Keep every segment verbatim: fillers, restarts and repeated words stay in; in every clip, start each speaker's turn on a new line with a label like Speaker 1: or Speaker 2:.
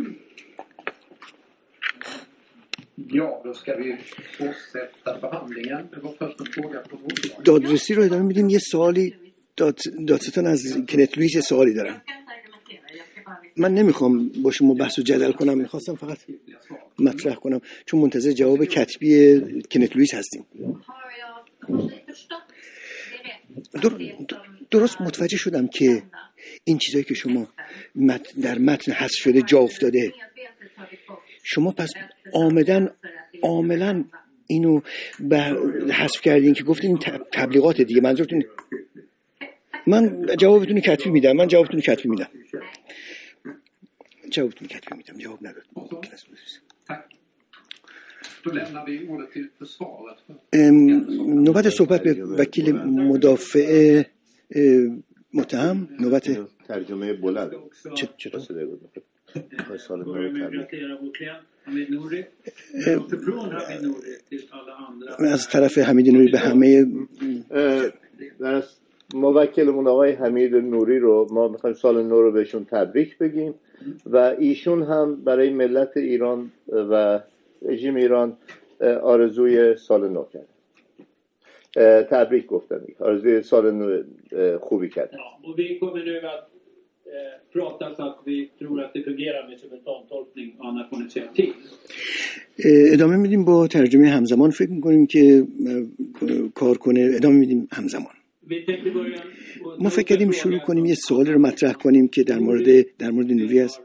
Speaker 1: Ja, då ska vi fortsätta behandlingen. Det var först en fråga från ordföranden.
Speaker 2: دادرسی رو ادامه میدیم. یه سوالی داد دادستان از کنت لوئیس سوالی دارم. من نمیخوام با شما بحث و جدل کنم، میخواستم فقط مطرح کنم چون منتظر جواب کتبی کنت لوئیس هستیم. در درست متوجه شدم که این چیزایی که شما در متن حذف شده جا افتاده، شما پس آمدن عاملا اینو به حذف کردین که گفتین تبلیغات دیگه. منظورتون؟ من جوابتون کتبی میدم. من جوابتون کتبی میدم. جوابتون کتبی میدم. جواب نداد. نوبت صحبت به وکیل مدافع متهم. نوبت
Speaker 3: ترجمه بلند.
Speaker 2: چطور؟ از طرف حمید نوری به همه
Speaker 3: موکلمون آقای حمید نوری رو ما میخوایم سال نو رو بهشون تبریک بگیم و ایشون هم برای ملت ایران و رژیم ایران آرزوی سال نو کردن. تبریک گفتم. آرزوی سال نو خوبی کردن.
Speaker 4: Och vi kommer nu att prata så att vi tror att det fungerar med simultantolkning och Anna kommer säga till.
Speaker 2: ادامه میدیم با ترجمه همزمان. فکر میکنیم که کار کنه. ادامه میدیم همزمان. ما فکر کردیم شروع کنیم یه سوال رو مطرح کنیم که در مورد در مورد نوری است.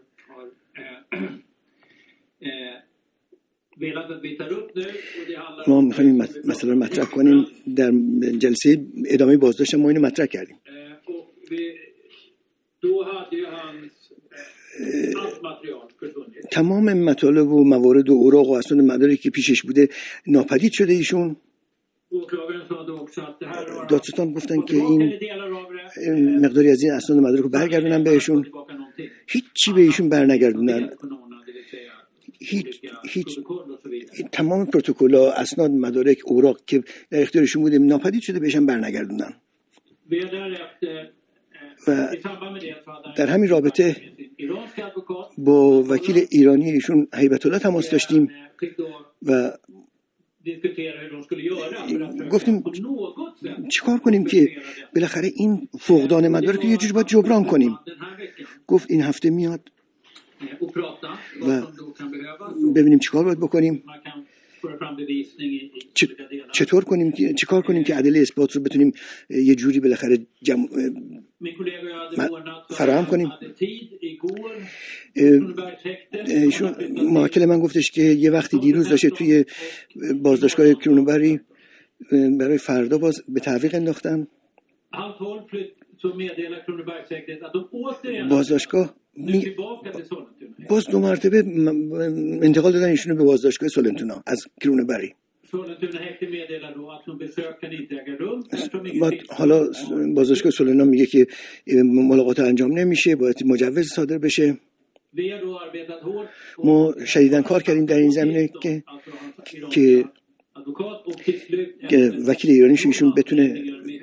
Speaker 2: ما میخوایم مثلا مطرح کنیم. در جلسه ادامه بازداشت ما اینو مطرح کردیم. تمام مطالب و موارد و اوراق و اسناد مدارکی که پیشش بوده ناپدید شده. ایشون دادستان گفتن که این مقداری از این اسناد مدارک رو برگردونن بهشون. هیچ چی به ایشون برنگردونن. هیچ هیچ تمام پروتکل‌ها، اسناد، مدارک، اوراق که در اختیارشون بوده ناپدید شده بهشون برنگردونن. و در همین رابطه با وکیل ایرانی ایشون هیبت الله تماس داشتیم و گفتیم چیکار کنیم که بالاخره این فقدان مدارک یه جوری باید جبران کنیم. گفت این هفته میاد و ببینیم چیکار باید بکنیم، چطور کنیم که چیکار کنیم که ادله اثبات رو بتونیم یه جوری بالاخره جمع فراهم کنیم. ایشون موکل من گفتش که یه وقتی دیروز داشته توی بازداشتگاه کرونوبری برای فردا باز به تعویق انداختن. بازداشتگاه باز دو مرتبه انتقال دادن ایشونو به بازداشتگاه سولنتونا از کرونوبری. حالا بازداشتگاه سولنتونا میگه که ملاقات انجام نمیشه، باید مجوز صادر بشه. ما شدیداً کار کردیم در این زمینه که که وکیل ایرانیش ایشون بتونه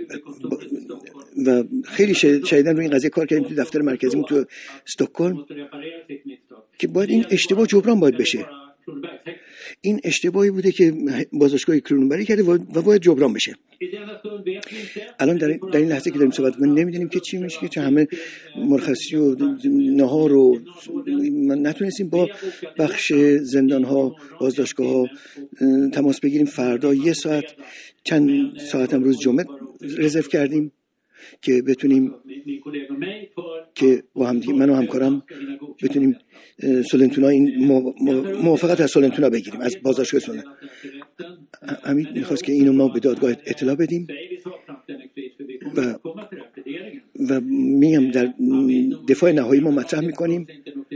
Speaker 2: و خیلی شدیداً روی این قضیه کار کردیم تو دفتر مرکزیمون تو استکهلم که باید این اشتباه جبران باید بشه. این اشتباهی بوده که بازداشتگاه کرونوبری کرده و باید جبران بشه. الان در این, در این لحظه که داریم صحبت می‌کنیم نمیدونیم که چی میشه، که همه مرخصی و نهار و نتونستیم با بخش زندان‌ها بازداشتگاه‌ها تماس بگیریم. فردا یه ساعت چند ساعت هم روز جمعه رزرو کردیم که بتونیم که با هم من و همکارم بتونیم سولنتونا این موافقت از سولنتونا بگیریم، از بازداشتگاه سولنتونا. امید میخواست که اینو ما به دادگاه اطلاع بدیم و و میگم در دفاع نهایی ما مطرح میکنیم.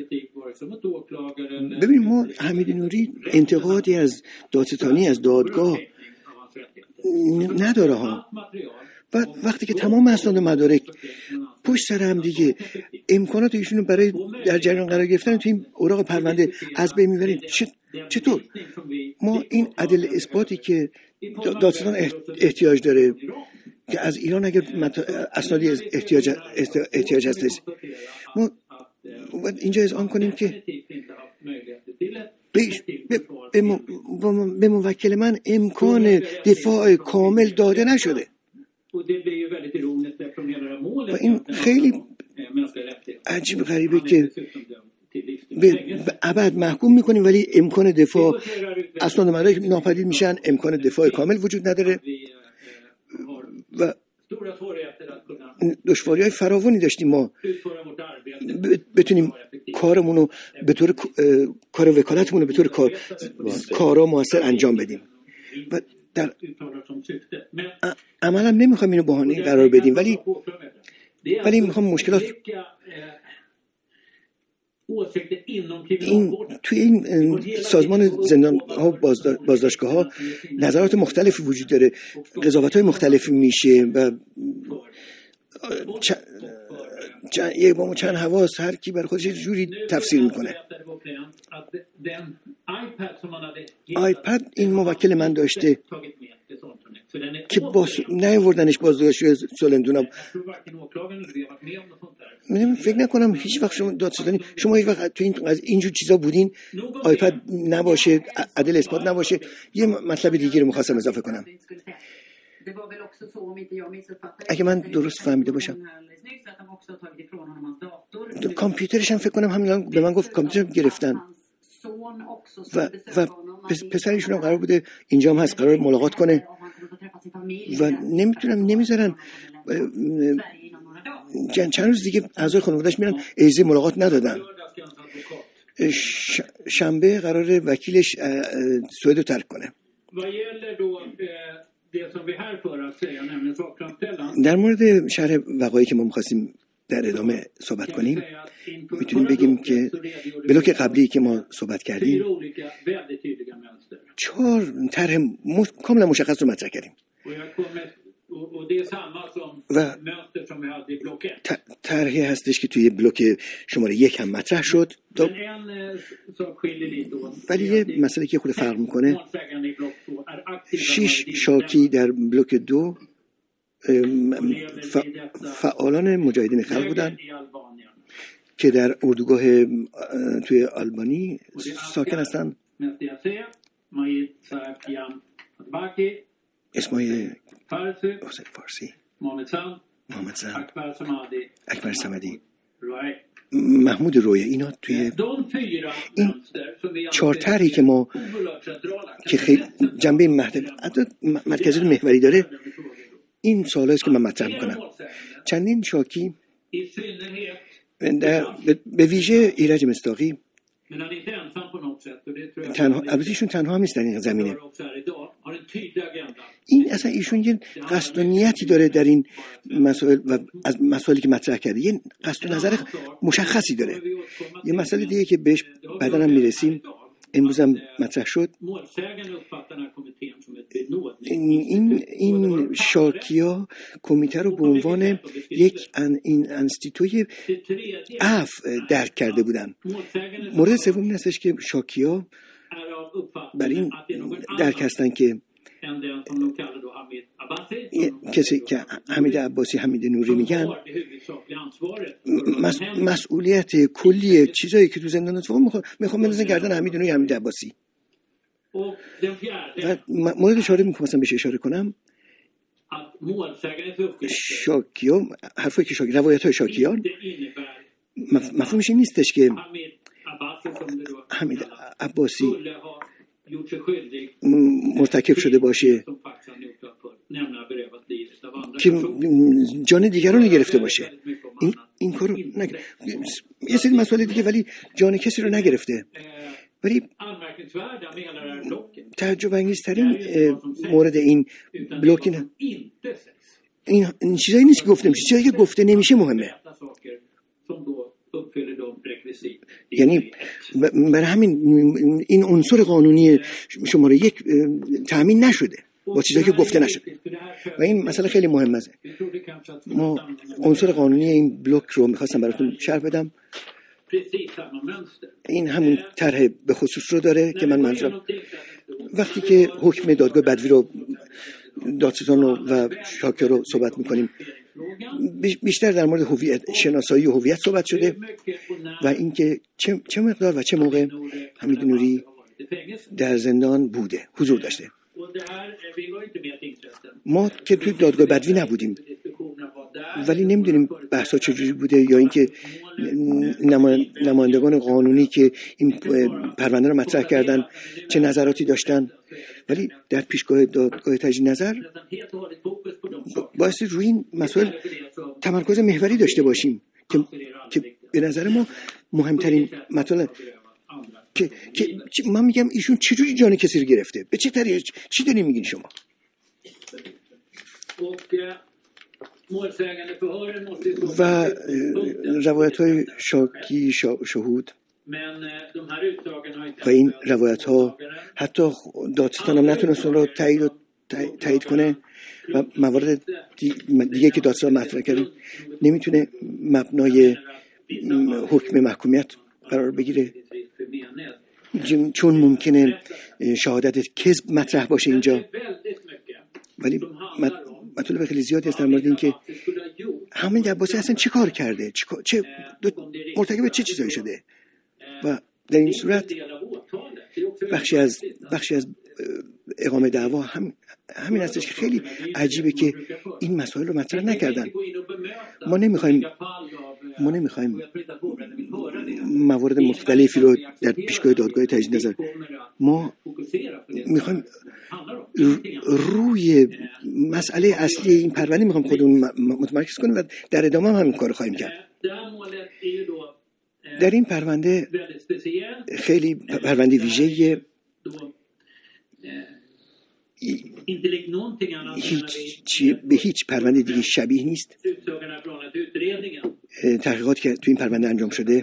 Speaker 2: ببینیم ما حمید نوری انتقادی از دادستانی از دادگاه نداره ها. و وقتی که تمام اسناد و مدارک پشت سر هم دیگه امکانات ایشونو برای در جریان قرار گرفتن تو این اوراق پرونده از بین میبریم، چطور ما این ادله اثباتی که دادستان احتیاج داره که از ایران اگر اسنادی احتیاج احتیاج هستش، ما باید اینجا اذعان کنیم که
Speaker 4: definitivt inte haft möjligheter till ett
Speaker 2: به,
Speaker 4: effektivt
Speaker 2: به,
Speaker 4: försvar.
Speaker 2: به, م- به موکل من امکان دفاع کامل داده نشده
Speaker 4: Och det blir ju väldigt ironiskt eftersom hela det här målet
Speaker 2: و این
Speaker 4: egentligen
Speaker 2: خیلی
Speaker 4: handlar om, eh, mänskliga rättigheter.
Speaker 2: عجیب غریبه
Speaker 4: Han är
Speaker 2: که
Speaker 4: dessutom dömd till livstid
Speaker 2: به
Speaker 4: fängelse.
Speaker 2: به ابد محکوم میکنیم ولی امکان دفاع اسناد مدارک ناپدید میشن، امکان دفاع کامل وجود نداره
Speaker 4: Vi eh, har
Speaker 2: و
Speaker 4: stora svårigheter att kunna
Speaker 2: دشواری های فراوانی داشتیم ما
Speaker 4: utföra vårt arbete.
Speaker 2: ب- بتونیم کارمون رو به طور اه، کار وکالتمون رو به طور کار کارا موثر انجام بدیم و در
Speaker 4: Uttalar som syfte. Men
Speaker 2: ع- عملا نمیخوایم اینو بهانه قرار بدیم ولی
Speaker 4: det är
Speaker 2: ولی
Speaker 4: alltså
Speaker 2: میخوام مشکلات
Speaker 4: olika eh, åsikter inom
Speaker 2: این
Speaker 4: kriminalvården.
Speaker 2: توی این اه، سازمان زندان ها بازداشتگاه ها نظرات مختلفی وجود داره، قضاوت های مختلفی میشه و چ... چند یک بام و چند حواس هر کی بر خودش یه جوری تفسیر میکنه. آیپد این موکل من داشته که باز نیاوردنش بازداشتگاه سالندونا. من فکر نکنم هیچ وقت شما دادستانی شما هیچ وقت تو این از اینجور چیزا بودین آیپد نباشه، عدل اثبات نباشه. یه مطلب دیگه رو می‌خواستم اضافه کنم. اگه من درست فهمیده باشم کامپیوترش هم فکر کنم همین به من گفت کامپیوترم گرفتن و و پسرشون هم قرار بوده اینجا هم هست قرار ملاقات کنه و نمیتونم نمیذارن چند روز دیگه اعضای خانواده‌اش میرن اجازه ملاقات ندادن. ش... شنبه قرار وکیلش سوئد رو ترک کنه. در مورد شرح وقایعی که ما می‌خواستیم در ادامه صحبت کنیم میتونیم بگیم که بلوک قبلی که ما صحبت کردیم چهار طرح مش... کاملا مشخص رو مطرح کردیم و طرحی هستش که توی بلوک شماره یک هم مطرح شد تا... ولی یه مسئله که خود فرق میکنه شش شاکی در بلوک دو ف... فعالان مجاهدین خلق بودن که در اردوگاه توی آلبانی ساکن هستن. اسمای حسین فارسی، محمد زن، اکبر صمدی، محمود رویه. اینا توی این چهار طرحی که ما که خیلی جنبه مرکزی محوری داره این سوالایی است که من مطرح میکنم. چندین شاکی به ویژه ایرج مصداقی تنها، البته ایشون تنها هم نیست در این زمینه. این اصلا ایشون یه قصد و نیتی داره در این مسائل و از مسائلی که مطرح کرده یه قصد و نظر مشخصی داره. یه مسئله دیگه که بهش بعدا هم میرسیم امروز هم مطرح شد، این این شاکیا کمیته رو به عنوان یک ان این انستیتوی عفو درک کرده بودن. مورد سوم این هستش که شاکیا بر این درک هستن که کسی که حمید عباسی حمید نوری میگن مس... مسئولیت کلی چیزایی که تو زندان اتفاق میخوام بندازن گردن حمید نوری حمید عباسی. و مورد چهارم میخواستم بهش اشاره کنم شاکیا حرفایی که شاکی روایت های شاکیان مفهومش این نیستش که حمید عباسی مرتکب شده باشه که جان دیگران گرفته باشه. این این کارو نگرفته. یه سری مسائل دیگه ولی جان کسی رو نگرفته. ولی تعجب انگیزترین مورد این بلوک نه این, این چیزایی نیست که گفته میشه، چیزایی که گفته نمیشه مهمه. یعنی برای همین این عنصر قانونی شماره یک تامین نشده با چیزایی که گفته نشده و این مسئله خیلی مهمه است. ما عنصر قانونی این بلوک رو میخواستم براتون شرح بدم. این همون طرح به خصوص رو داره که من منظورم وقتی که حکم دادگاه بدوی رو دادستان و شاکی رو صحبت میکنیم بیشتر در مورد هویت، شناسایی و هویت صحبت شده و اینکه چه چه مقدار و چه موقع حمید نوری در زندان بوده، حضور داشته. ما که توی دادگاه بدوی نبودیم ولی نمیدونیم بحثا چجوری بوده یا اینکه نمایندگان قانونی که این پرونده رو مطرح کردن چه نظراتی داشتن، ولی در پیشگاه دادگاه تجدید نظر باعث روی این مسائل تمرکز محوری داشته باشیم که که به نظر ما مهمترین مطلب که که من میگم ایشون چجوری جان کسی رو گرفته، به چه طریق، چی دارین میگین شما؟ و روایت های شاکی شهود و این روایت ها حتی دادستان هم نتونست اون رو تایید تایید کنه و موارد دیگه که دادستان مطرح کرده نمیتونه مبنای حکم محکومیت قرار بگیره چون ممکنه شهادت کذب مطرح باشه اینجا. ولی مطلب خیلی زیادی هست در مورد این که همین عباسی اصلا چی کار کرده، چه مرتکب چه چیزایی شده و در این صورت بخشی از بخشی از اقامه دعوا هم همین هستش که خیلی عجیبه که این مسائل رو مطرح نکردن. ما نمیخوایم ما نمیخوایم موارد مختلفی رو در پیشگاه دادگاه تجدید نظر، ما میخوایم روی مسئله اصلی این پرونده میخوایم خودمون متمرکز کنیم و در ادامه هم همین کار خواهیم کرد. در این پرونده خیلی پرونده ویژه‌ایه، هیچ چی به هیچ پرونده دیگه شبیه نیست. تحقیقات که تو این پرونده انجام شده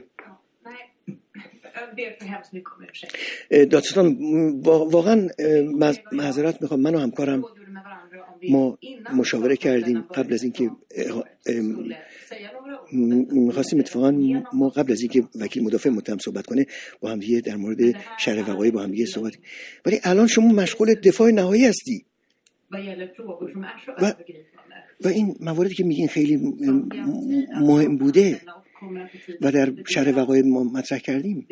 Speaker 2: دادستان واقعا معذرت میخوام، من و همکارم ما مشاوره کردیم قبل از اینکه می‌خواستیم اتفاقا ما قبل از اینکه وکیل مدافع متهم صحبت کنه با هم دیگه در مورد شرح وقایع با هم دیگه صحبت، ولی الان شما مشغول دفاع نهایی هستی و و این مواردی که میگین خیلی مهم بوده و در شرح وقایع ما مطرح کردیم.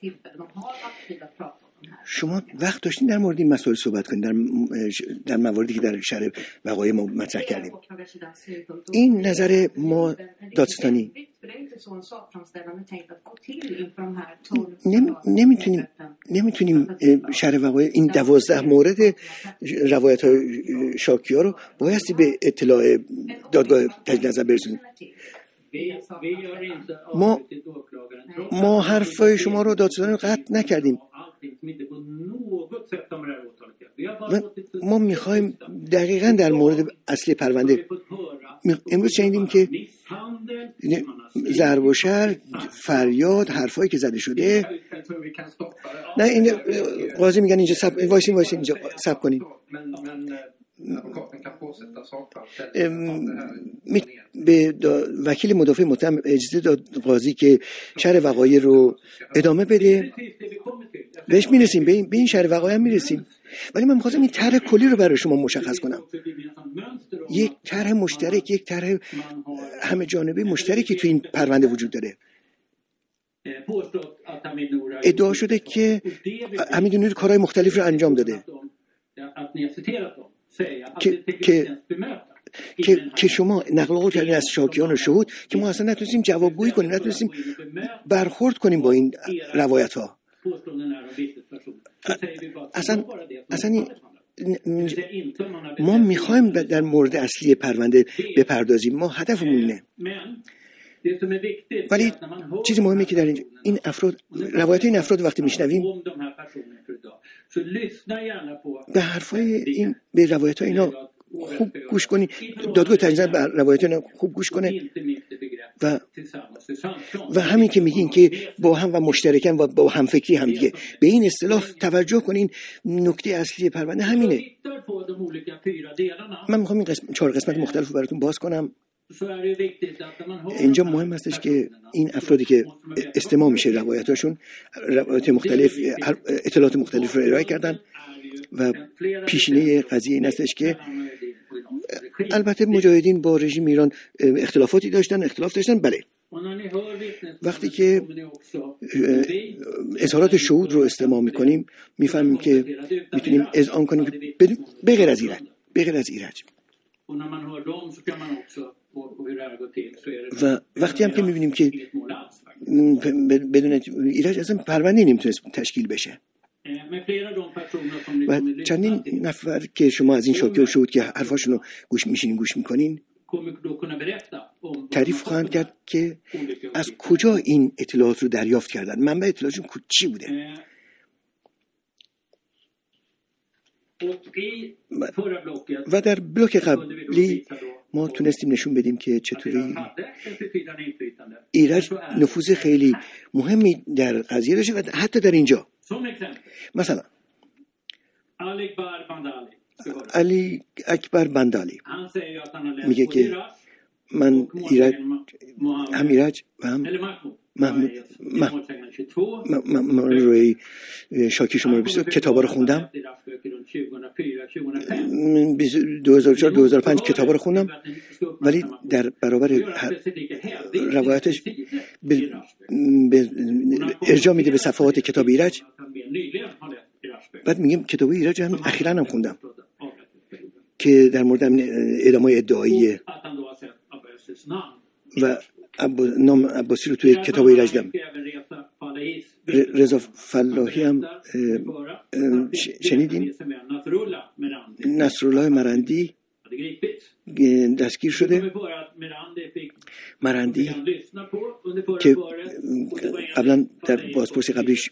Speaker 2: شما وقت داشتین در مورد این مسائل صحبت کنید در در مواردی که در شرح وقایع ما مطرح کردیم. این نظر ما دادستانی نمیتونیم نمیتونیم شرح وقایع این دوازده مورد روایت های شاکی ها رو بایستی به اطلاع دادگاه تجدید نظر برسونیم. ما ما حرفای شما رو دادستانی قطع نکردیم. ما میخوایم دقیقاً در مورد اصلی پرونده امروز شنیدیم که ضرب و شر، فریاد، حرفایی که زده شده. نه این قاضی میگن اینجا سب وایسین وایسین اینجا سب کنین. به وکیل مدافع متهم اجازه داد قاضی که شرح وقایع رو ادامه بده. بهش میرسیم، به این, به این شرح وقایع میرسیم، ولی من میخواستم این طرح کلی رو برای شما مشخص کنم. یک طرح مشترک، یک طرح همه جانبه مشترکی تو این پرونده وجود داره. ادعا شده که حمید نوری کارهای مختلف رو انجام داده که که که که شما نقل قول کردین از شاکیان و شهود که ما اصلا نتونستیم جوابگویی کنیم، نتونستیم برخورد کنیم با این روایت ها. اصلا اصلا ما میخوایم در مورد اصلی پرونده بپردازیم، ما هدفمون اینه. ولی چیزی مهمه که در این, این افراد روایت این افراد وقتی میشنویم به حرفای این به روایت ها اینا خوب گوش کنی، دادگاه تجدید به روایت اینا خوب گوش کنه و و همین که میگین که با هم و مشترکن و با هم فکری هم دیگه به این اصطلاح توجه کنین. نکته اصلی پرونده همینه. من میخوام این قسم چهار قسمت مختلف رو براتون باز کنم. اینجا مهم هستش که این افرادی که استماع میشه روایتاشون روایت مختلف اطلاعات مختلف رو ارائه کردن و پیشینه قضیه این هستش که البته مجاهدین با رژیم ایران اختلافاتی داشتن اختلاف داشتن بله. وقتی که اظهارات شهود رو استماع میکنیم میفهمیم که میتونیم اذعان کنیم به غیر از ایرج به غیر از ایرج و وقتی هم که میبینیم که بدون ایرج اصلا پرونده نمیتونست تشکیل بشه و چندین نفر که شما از این شاکی و شهود که حرفاشون رو گوش میشینین گوش میکنین تعریف خواهند کرد که از کجا این اطلاعات رو دریافت کردن، منبع اطلاعاتشون چی بوده. و در بلوک قبلی ما تونستیم نشون بدیم که چطوری ایرج نفوذ خیلی مهمی در قضیه داشته و حتی در اینجا مثلا علی اکبر بندالی میگه که من ایرج هم ایرج و هم محمود من روی شاکی شماره بیست کتابا رو خوندم دو هزار و چهار دو هزار و پنج کتابا رو خوندم ولی در برابر روایتش به ارجاع میده به صفحات کتاب ایرج. بعد میگم کتاب ایرج هم اخیراً هم خوندم که در مورد اعدام‌های ادعایی و نام عباسی رو توی کتاب ایرج دیدم. رضا فلاحی هم شنیدین؟ نصرالله مرندی دستگیر شده. مرندی که قبلا در بازپرسی قبلیش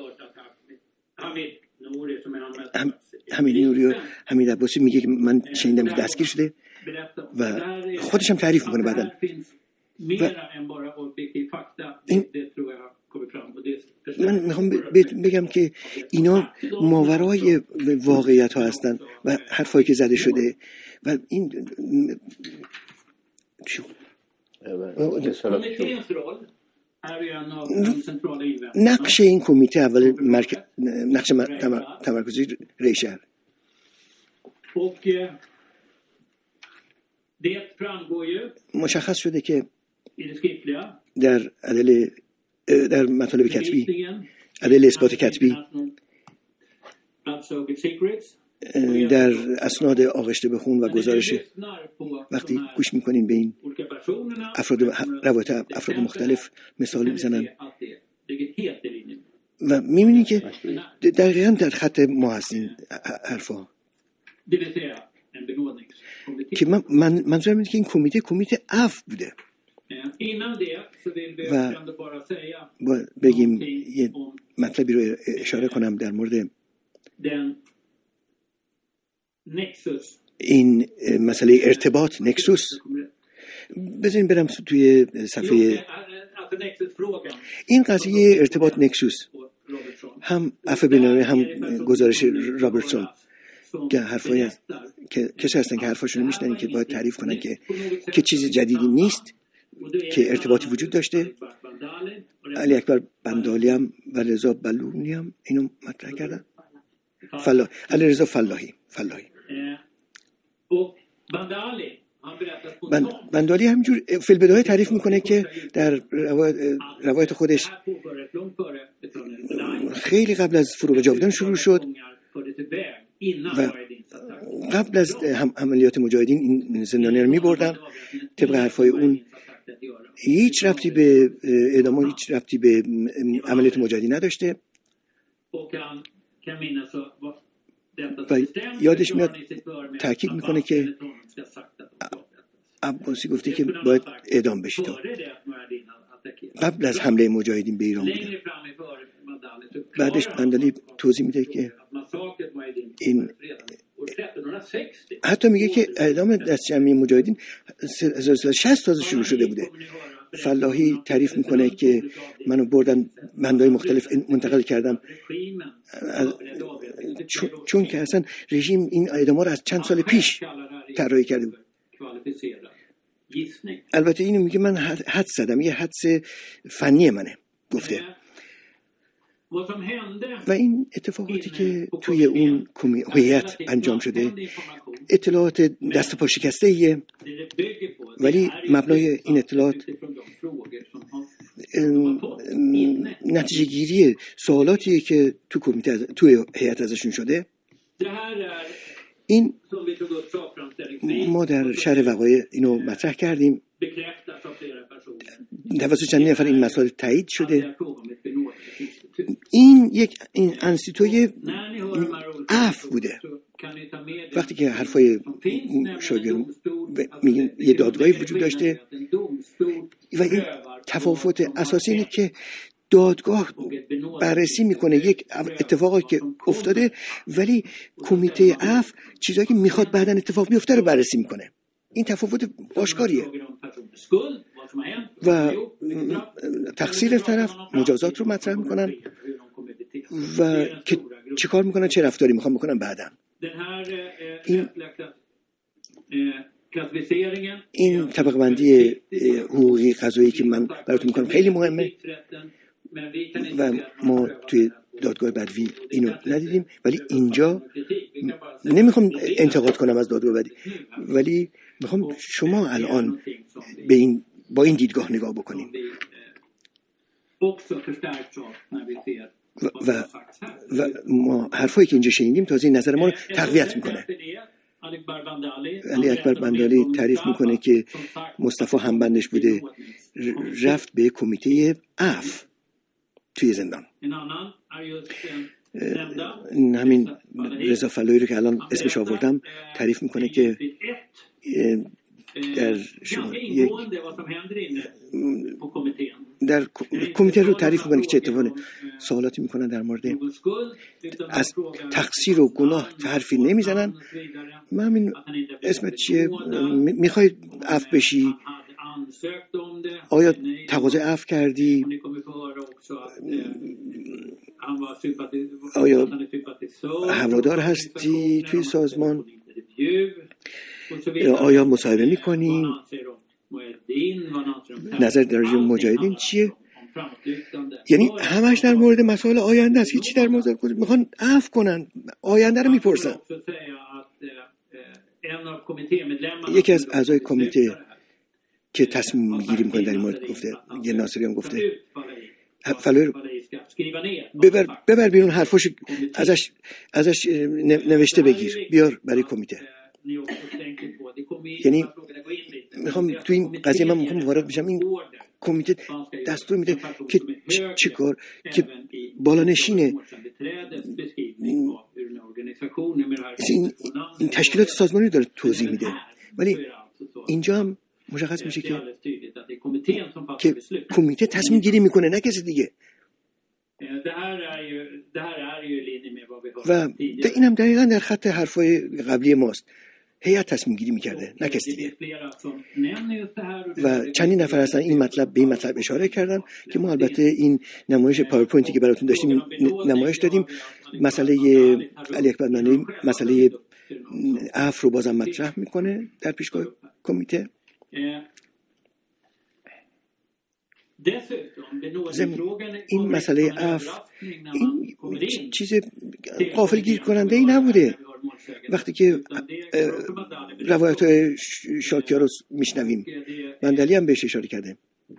Speaker 2: هم حمید نوری و حمید عباسی میگه که من شنیدم که دستگیر شده و خودش هم تعریف میکنه بعداً. و این من میخوام بگم که اینا ماورای واقعیت ها هستن و حرفایی که زده شده و این نقش این کمیته اول مرکز نقش تمرکزی رئیس شهر مشخص شده که در عدل در مطالب کتبی عدل اثبات کتبی در اسناد آغشته به خون و گزارش وقتی گوش میکنین به این افراد روایت افراد مختلف مثال میزنن و میبینین که دقیقاً در خط ما هستین حرفا که من من منظورم اینه که این کمیته کمیته عفو بوده و با بگیم یه مطلبی رو اشاره کنم در مورد این مسئله ارتباط نکسوس. بذارین برم توی صفحه این قضیه ارتباط نکسوس هم عفو بین‌المللی هم گزارش رابرتسون که حرفایی هست که کسی هستن که حرفاشون میشنن که باید تعریف کنن که که چیز جدیدی نیست که ارتباطی وجود داشته. علی اکبر بندالی هم و رضا بلومی هم اینو مطرح کردن. فلاح علی رضا فلاحی فلاحی بند بندالی همینجور فی البدایه تعریف میکنه که در روایت خودش خیلی قبل از فروغ جاودان شروع شد و قبل از عملیات مجاهدین این زندانیان رو میبردن. طبق حرفای اون هیچ ربطی به اعدام هیچ ربطی به عملیات مجاهدین نداشته و یادش میاد تاکید میکنه که عباسی گفته که باید اعدام بشید قبل از حمله مجاهدین به ایران بوده. بعدش بندالی توضیح میده که این حتی میگه که اعدام دست جمعی مجاهدین هزار و سیصد و شصت تازه شروع شده بوده. فلاحی تعریف میکنه که منو بردن بندهای مختلف منتقل کردم چون, چون که اصلا رژیم این اعدام‌ها رو از چند سال پیش طراحی کرده بود. البته اینو میگه من حدس زدم، یه حدس فنی منه گفته. و این اتفاقاتی که توی اون هیئت انجام شده اطلاعات دست پا شکسته ایه، ولی مبنای این اطلاعات نتیجه گیری سوالاتیه که تو کمیته توی هیئت ازشون شده. این ما در شرح وقایع اینو مطرح کردیم، توسط چندین نفر این مسائل تایید شده. این یک این انسیتوی عفو بوده. وقتی که حرفای شاگرد میگن یه دادگاهی وجود داشته و این تفاوت اساسی اینه که دادگاه بررسی میکنه یک اتفاقی که افتاده، ولی کمیته عفو چیزایی که میخواد بعداً اتفاق بیفته رو بررسی میکنه. این تفاوت آشکاریه و تقصیر طرف مجازات رو مطرح میکنن و که چه کار میکنن، چه رفتاری میخوان بکنن بعداً. این این طبقه بندی حقوقی قضایی که من براتون میکنم خیلی مهمه و ما توی دادگاه بدوی اینو ندیدیم، ولی اینجا نمیخوام انتقاد کنم از دادگاه بدوی، ولی میخوام شما الان به این با این دیدگاه نگاه بکنیم و, و, و ما حرفایی که اینجا شنیدیم تازه این نظر ما رو تقویت میکنه. علی اکبر بندالی تعریف میکنه که مصطفی همبندش بوده، رفت به کمیته عفو توی زندان. همین رضا فلایی رو که الان اسمش آوردم تعریف میکنه که در یک در کمیته رو تعریف میکنه که چه اتفاقی سوالاتی میکنن در مورد از تقصیر و گناه حرفی نمیزنن. من همین اسمت چیه، میخوای عفو بشی، آیا تقاضای عفو کردی، آیا هوادار هستی توی سازمان، آیا مصاحبه میکنی، نظر در مورد مجاهدین چیه. یعنی همش در مورد مسائل آینده است، هیچی در مورد میخوان عفو کنن، آینده رو میپرسن. یکی از اعضای کمیته که تصمیم گیری میکنه در این مورد گفته، یه ناصریان گفته فلور ببر ببر بیرون حرفاشو ازش ازش نوشته بگیر بیار برای کمیته. یعنی میخوام تو این قضیه من میخوام وارد بشم. این کمیته دستور میده که چه کار که بالانشینه این, این تشکیلات سازمانی داره توضیح میده، ولی اینجا هم مشخص میشه که که کمیته تصمیم گیری میکنه نه کسی دیگه. و اینم دقیقاً در خط حرفای قبلی ماست، هیئت تصمیم گیری میکرده نه کسی دیگه. و چندین نفر هستن این مطلب به این مطلب اشاره کردن که ما البته این نمایش پاورپوینتی که براتون داشتیم نمایش دادیم. مسئله علی اکبر بندالی مسئله عفو رو بازم مطرح میکنه در پیشگاه کمیته. این مسئله عفو این چیز غافلگیر کننده ای نبوده. وقتی که روایت های شاکیا رو میشنویم، بندالی هم بهش اشاره کرده،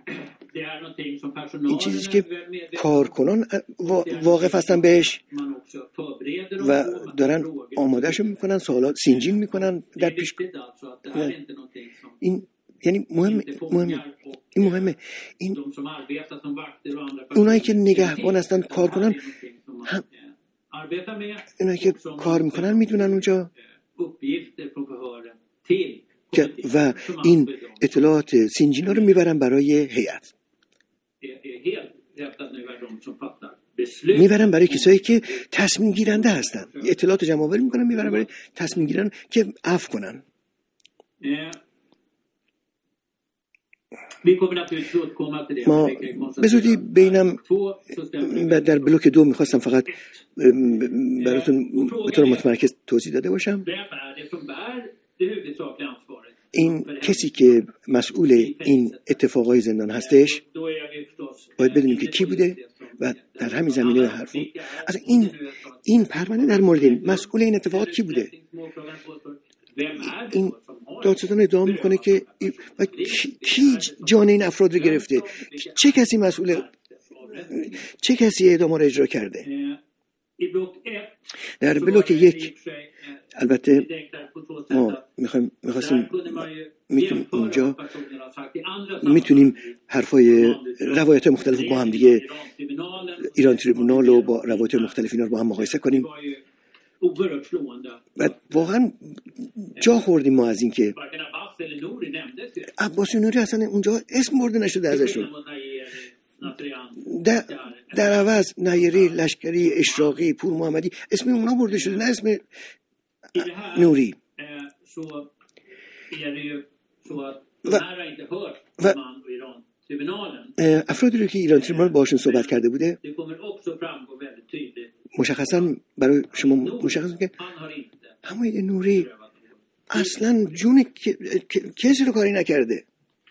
Speaker 2: این چیزی که کارکنان واقف هستن بهش و دارن آمادهشو میکنن، سوالات سینجین میکنن در پیش. این یعنی مهم مهم این مهمه. این اونایی که نگهبان هستن کارکنان هم اونایی که کار میکنن میدونن اونجا که و این اطلاعات سینجینا رو میبرن برای هیئت، میبرن برای کسایی که تصمیم گیرنده هستن، اطلاعات جمع آوری میکنن میبرن برای تصمیم گیرن که عفو کنن. ما به زودی بینم در بلوک دو میخواستم فقط براتون به طور متمرکز توضیح داده باشم. این کسی که مسئول این اتفاقای زندان هستش باید بدونیم که کی بوده و در همین زمینه حرف از این این پرونده در مورد این مسئول این اتفاقات کی بوده؟ این دادستان ادعا میکنه که و کی جان این افراد رو گرفته، چه کسی مسئول، چه کسی اعدام رو اجرا کرده. در بلوک یک البته ما میخوایم میخواستیم میتونیم اونجا میتونیم حرفای روایت مختلف با هم دیگه ایران تریبونال و با روایت مختلف اینا رو با هم مقایسه کنیم و واقعا جا خوردیم ما از این که عباس نوری اصلا اونجا اسم برده نشده ازشون. در, در عوض نیری، لشکری، اشراقی، پور محمدی اسم اونا برده شده، نه اسم نوری. و, و افرادی رو که ایران تریبونال باشون صحبت کرده بوده مشخصا برای شما مشخص که حمید نوری اصلا جون کسی رو کاری نکرده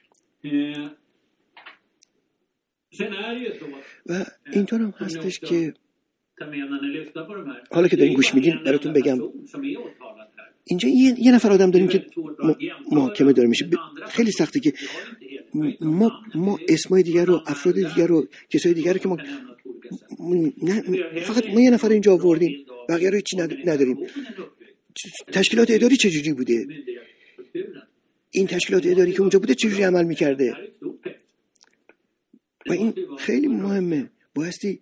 Speaker 2: و اینطور هم هستش که حالا که دارین گوش میدین براتون بگم اینجا یه, یه نفر آدم داریم که محاکمه داره میشه. خیلی سخته که ما ما اسمای دیگر رو، افراد دیگر رو، کسای دیگر رو که ما نه فقط ما یه نفر اینجا آوردیم، بقیه رو هیچی نداریم. تشکیلات اداری چجوری بوده؟ این تشکیلات اداری که اونجا بوده چجوری عمل میکرده؟ و این خیلی مهمه. بایستی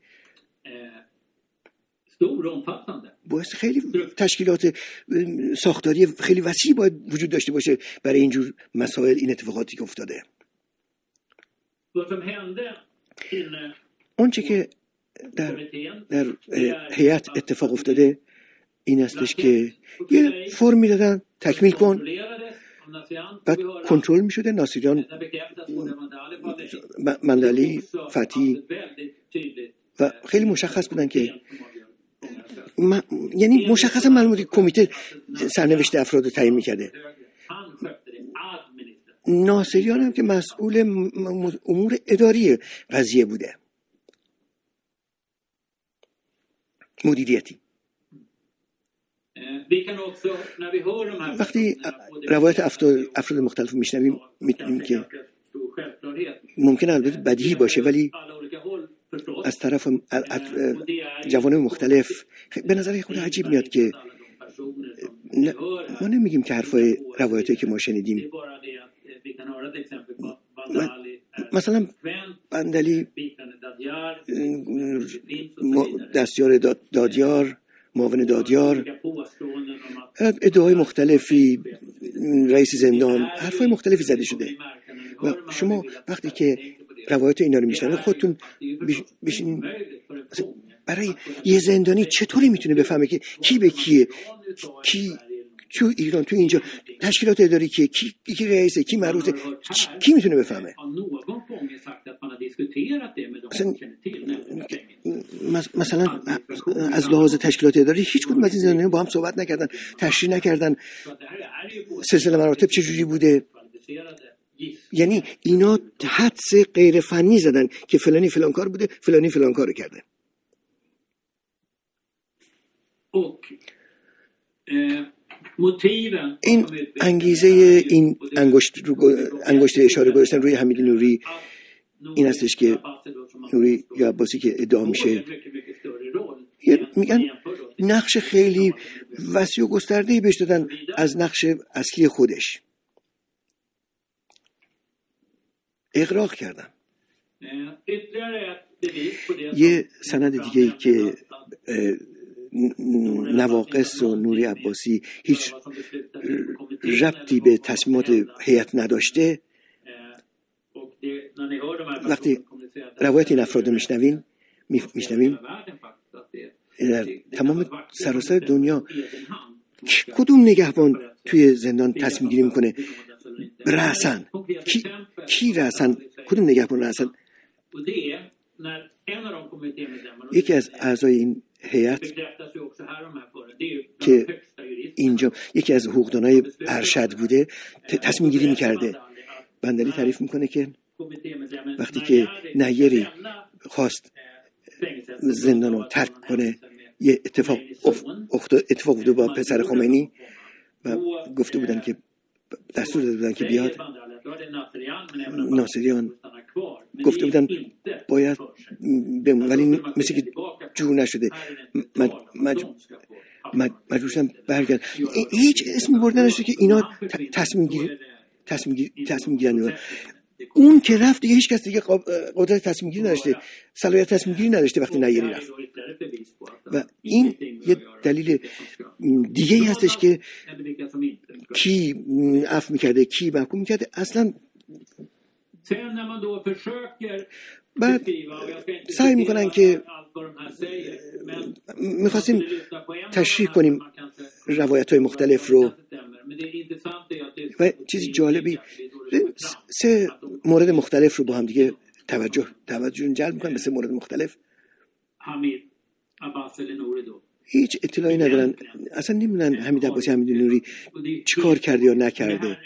Speaker 2: بایستی خیلی تشکیلات ساختاری خیلی وسیع باید وجود داشته باشه برای اینجور مسائل، این اتفاقاتی که افتاده. اون چه که در در هیئت اتفاق افتاده این استش که یه فرم میدادن تکمیل کن، بعد کنترل میشده. ناصریان، مندلی، فتی و خیلی مشخص بودن که م... یعنی مشخصا معلومه کمیته سرنوشت افراد رو تعیین میکرده. ناصریان هم که مسئول امور اداری قضیه بوده، مدیریتی. وقتی روایت افراد مختلف میشنویم میتونیم که ممکن البته بدیهی باشه ولی از طرف جوانب مختلف به نظر خود عجیب میاد که ما نمیگیم که حرفای روایتی که ما شنیدیم مثلا بندلی، دستیار دادیار، معاون دادیار، ادعای مختلفی، رئیس زندان، حرفای مختلفی زده شده و شما وقتی که روایت اینا رو میشنوید خودتون بشین برای یه زندانی چطوری میتونه بفهمه که کی به کیه، کی تو ایران تو اینجا تشکیلات اداری کیه، کی کی رئیسه، کی معروضه، کی میتونه بفهمه؟ مثلا از لحاظ تشکیلات اداری هیچ کدوم از این زندانیان با هم صحبت نکردن، تشریح نکردن سلسله مراتب چجوری بوده. یعنی اینا حدس غیر فنی زدن که فلانی فلان کار بوده، فلانی فلان کارو کرده. این انگیزه این انگشت رو انگشت اشاره گذاشتن روی حمید نوری این هستش که نوری یا عباسی که ادعا میشه میگن نقش خیلی وسیع و گسترده‌ای بهش دادن از نقش اصلی خودش. اغراق کردن. یه سند دیگه‌ای که نواقص و نوری عباسی هیچ ربطی به تصمیمات هیئت نداشته، وقتی روایت این افراد رو میشنویم میشنویم در تمام سراسر دنیا کدوم نگهبان توی زندان تصمیم گیری میکنه رأسن؟ کی کی رأسن؟ کدوم نگهبان رأسن؟ یکی از اعضای این هیئت که اینجا یکی از حقوقدانای ارشد بوده تصمیم گیری میکرده. بندلی تعریف میکنه که وقتی که نیری خواست زندان رو ترک کنه. یه اتفاق اتفاق بوده با پسر خمینی و گفته بودن که دستور داده بودن که بیاد. ناصریان گفته بودن باید بمون، ولی مثل که جور نشده، مجبور شدن برگرد. هیچ اسمی برده نشده که اینا تصمیم گیری تصمیم گیری تصمیم گیرن. اون که رفت دیگه هیچ کس دیگه قدرت تصمیم گیری نداشته، صلاحیت تصمیم گیری نداشته وقتی نیری رفت. و این یه دلیل دیگه ای هستش که کی عفو میکرده کی محکوم میکرده اصلا. بعد سعی میکنن که میخواستیم تشریح کنیم روایت های مختلف رو و چیزی جالبی سه مورد مختلف رو با هم دیگه توجه توجه جلب میکنن به سه مورد مختلف. هیچ اطلاعی ندارن، اصلا نمیدونن حمید عباسی حمید نوری چیکار کرده یا نکرده.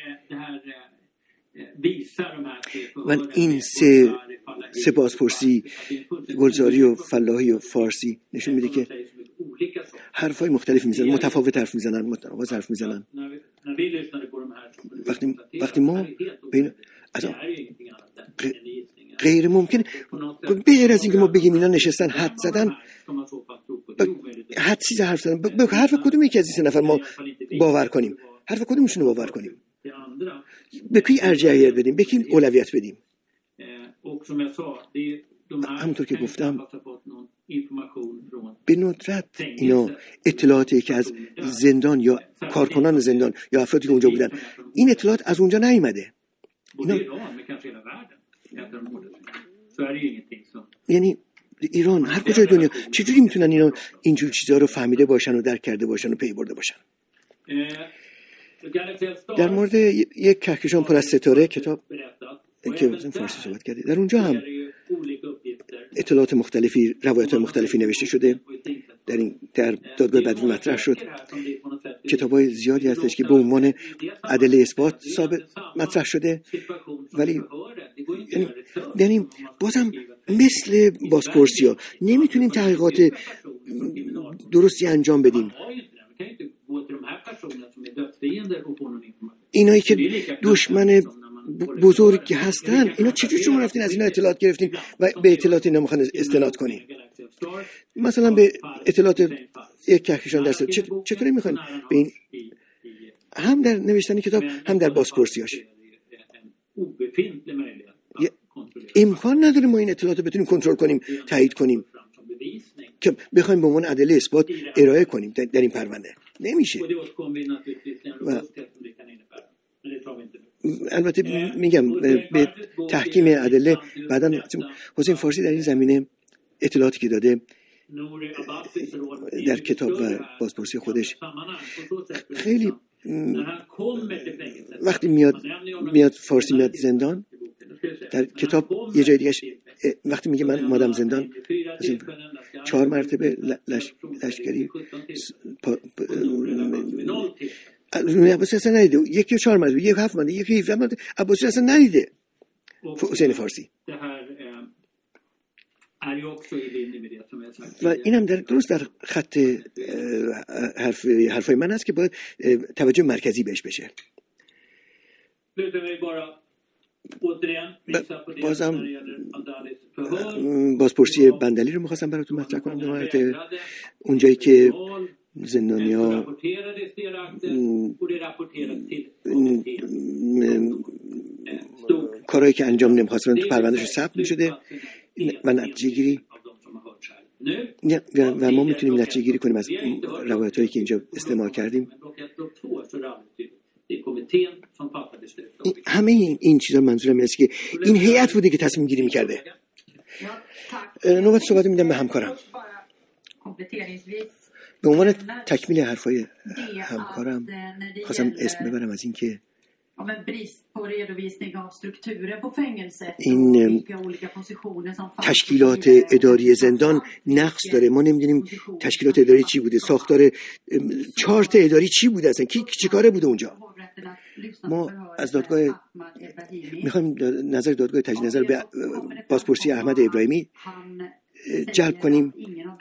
Speaker 2: و این سه سپاسپرسی، گلزاری و فلاحی و فارسی نشون میده که حرفای مختلف میزنن، متفاوت حرف میزنن، متفاوت حرف میزنن. وقتی وقتی ما بین اصلا غیر ممکن به غیر از اینکه ما بگیم اینا نشستن حد زدن، حد سیز حرف زدن، به حرف کدوم یکی از این سه نفر ما باور کنیم؟ حرف کدومشون رو باور کنیم؟ به کی ارجحیت بدیم؟ به کی اولویت بدیم؟ همونطور که گفتم به ندرت اینا اطلاعاتی که از زندان یا کارکنان زندان یا افرادی که اونجا بودن، این اطلاعات از اونجا نیامده. اینا یعنی ایران، هر کجای دنیا چجوری میتونن اینا اینجور چیزها رو فهمیده باشن و درک کرده باشن و پی برده باشن؟ در مورد یک کهکشان پر از ستاره کتاب که فارسی صحبت کردی، در اونجا هم اطلاعات مختلفی، روایت مختلفی نوشته شده. در این در دادگاه بدوی مطرح شد. کتاب‌های زیادی هستش که به عنوان ادله اثبات ثابت مطرح شده، ولی یعنی, یعنی بازم مثل بازپرسی‌ها نمیتونیم تحقیقات درستی انجام بدیم. اینایی که دشمن بزرگی هستن، اینا چجوری شما رفتین از اینا اطلاعات گرفتین و به اطلاعات اینا میخوان استناد کنین؟ مثلا به اطلاعات یک کهکشان در ستاره چطوری میخوان به این، هم در نوشتن کتاب هم در بازپرسیاش امکان نداره ما این اطلاعات رو بتونیم کنترل کنیم، تایید کنیم که بخوایم به عنوان ادله اثبات ارائه کنیم در این پرونده. نمیشه. و البته میگم به تحکیم ادله بعداً حسین فارسی در این زمینه اطلاعاتی که داده در کتاب و بازپرسی خودش خیلی وقتی میاد میاد فارسی میاد زندان، در کتاب یه جای دیگه وقتی میگه من مادم زندان چهار مرتبه لش، لشکری عباسی اصلا ندیده، یکی چهار مرتبه، یک هفت مرتبه، یکی هفت مرتبه عباسی اصلا ندیده حسین فارسی. و اینم در درست در خط حرف حرفای من هست که باید توجه مرکزی بهش بشه. بازم بازپرسی بندلی رو میخواستم براتون مطرح کنم در مورد اونجایی که زندانیا کارهایی که انجام نمیخواستن تو پروندهش ثبت میشده و نتیجه گیری و ما میتونیم نتیجه گیری کنیم از روایت هایی که اینجا استماع کردیم. همه این, این چیزا منظورم اینه که این هیئت بوده که تصمیم گیری میکرده. نوبت صحبت میدم به همکارم. به عنوان تکمیل حرفای همکارم خواستم اسم ببرم از این که این تشکیلات اداری زندان نقص داره. ما نمیدونیم تشکیلات اداری چی بوده، ساختار چارت اداری چی بوده، اصلا کی چی کاره بوده اونجا. ما از دادگاه میخوایم نظر دادگاه تجدید نظر به بازپرسی احمد ابراهیمی جلب کنیم.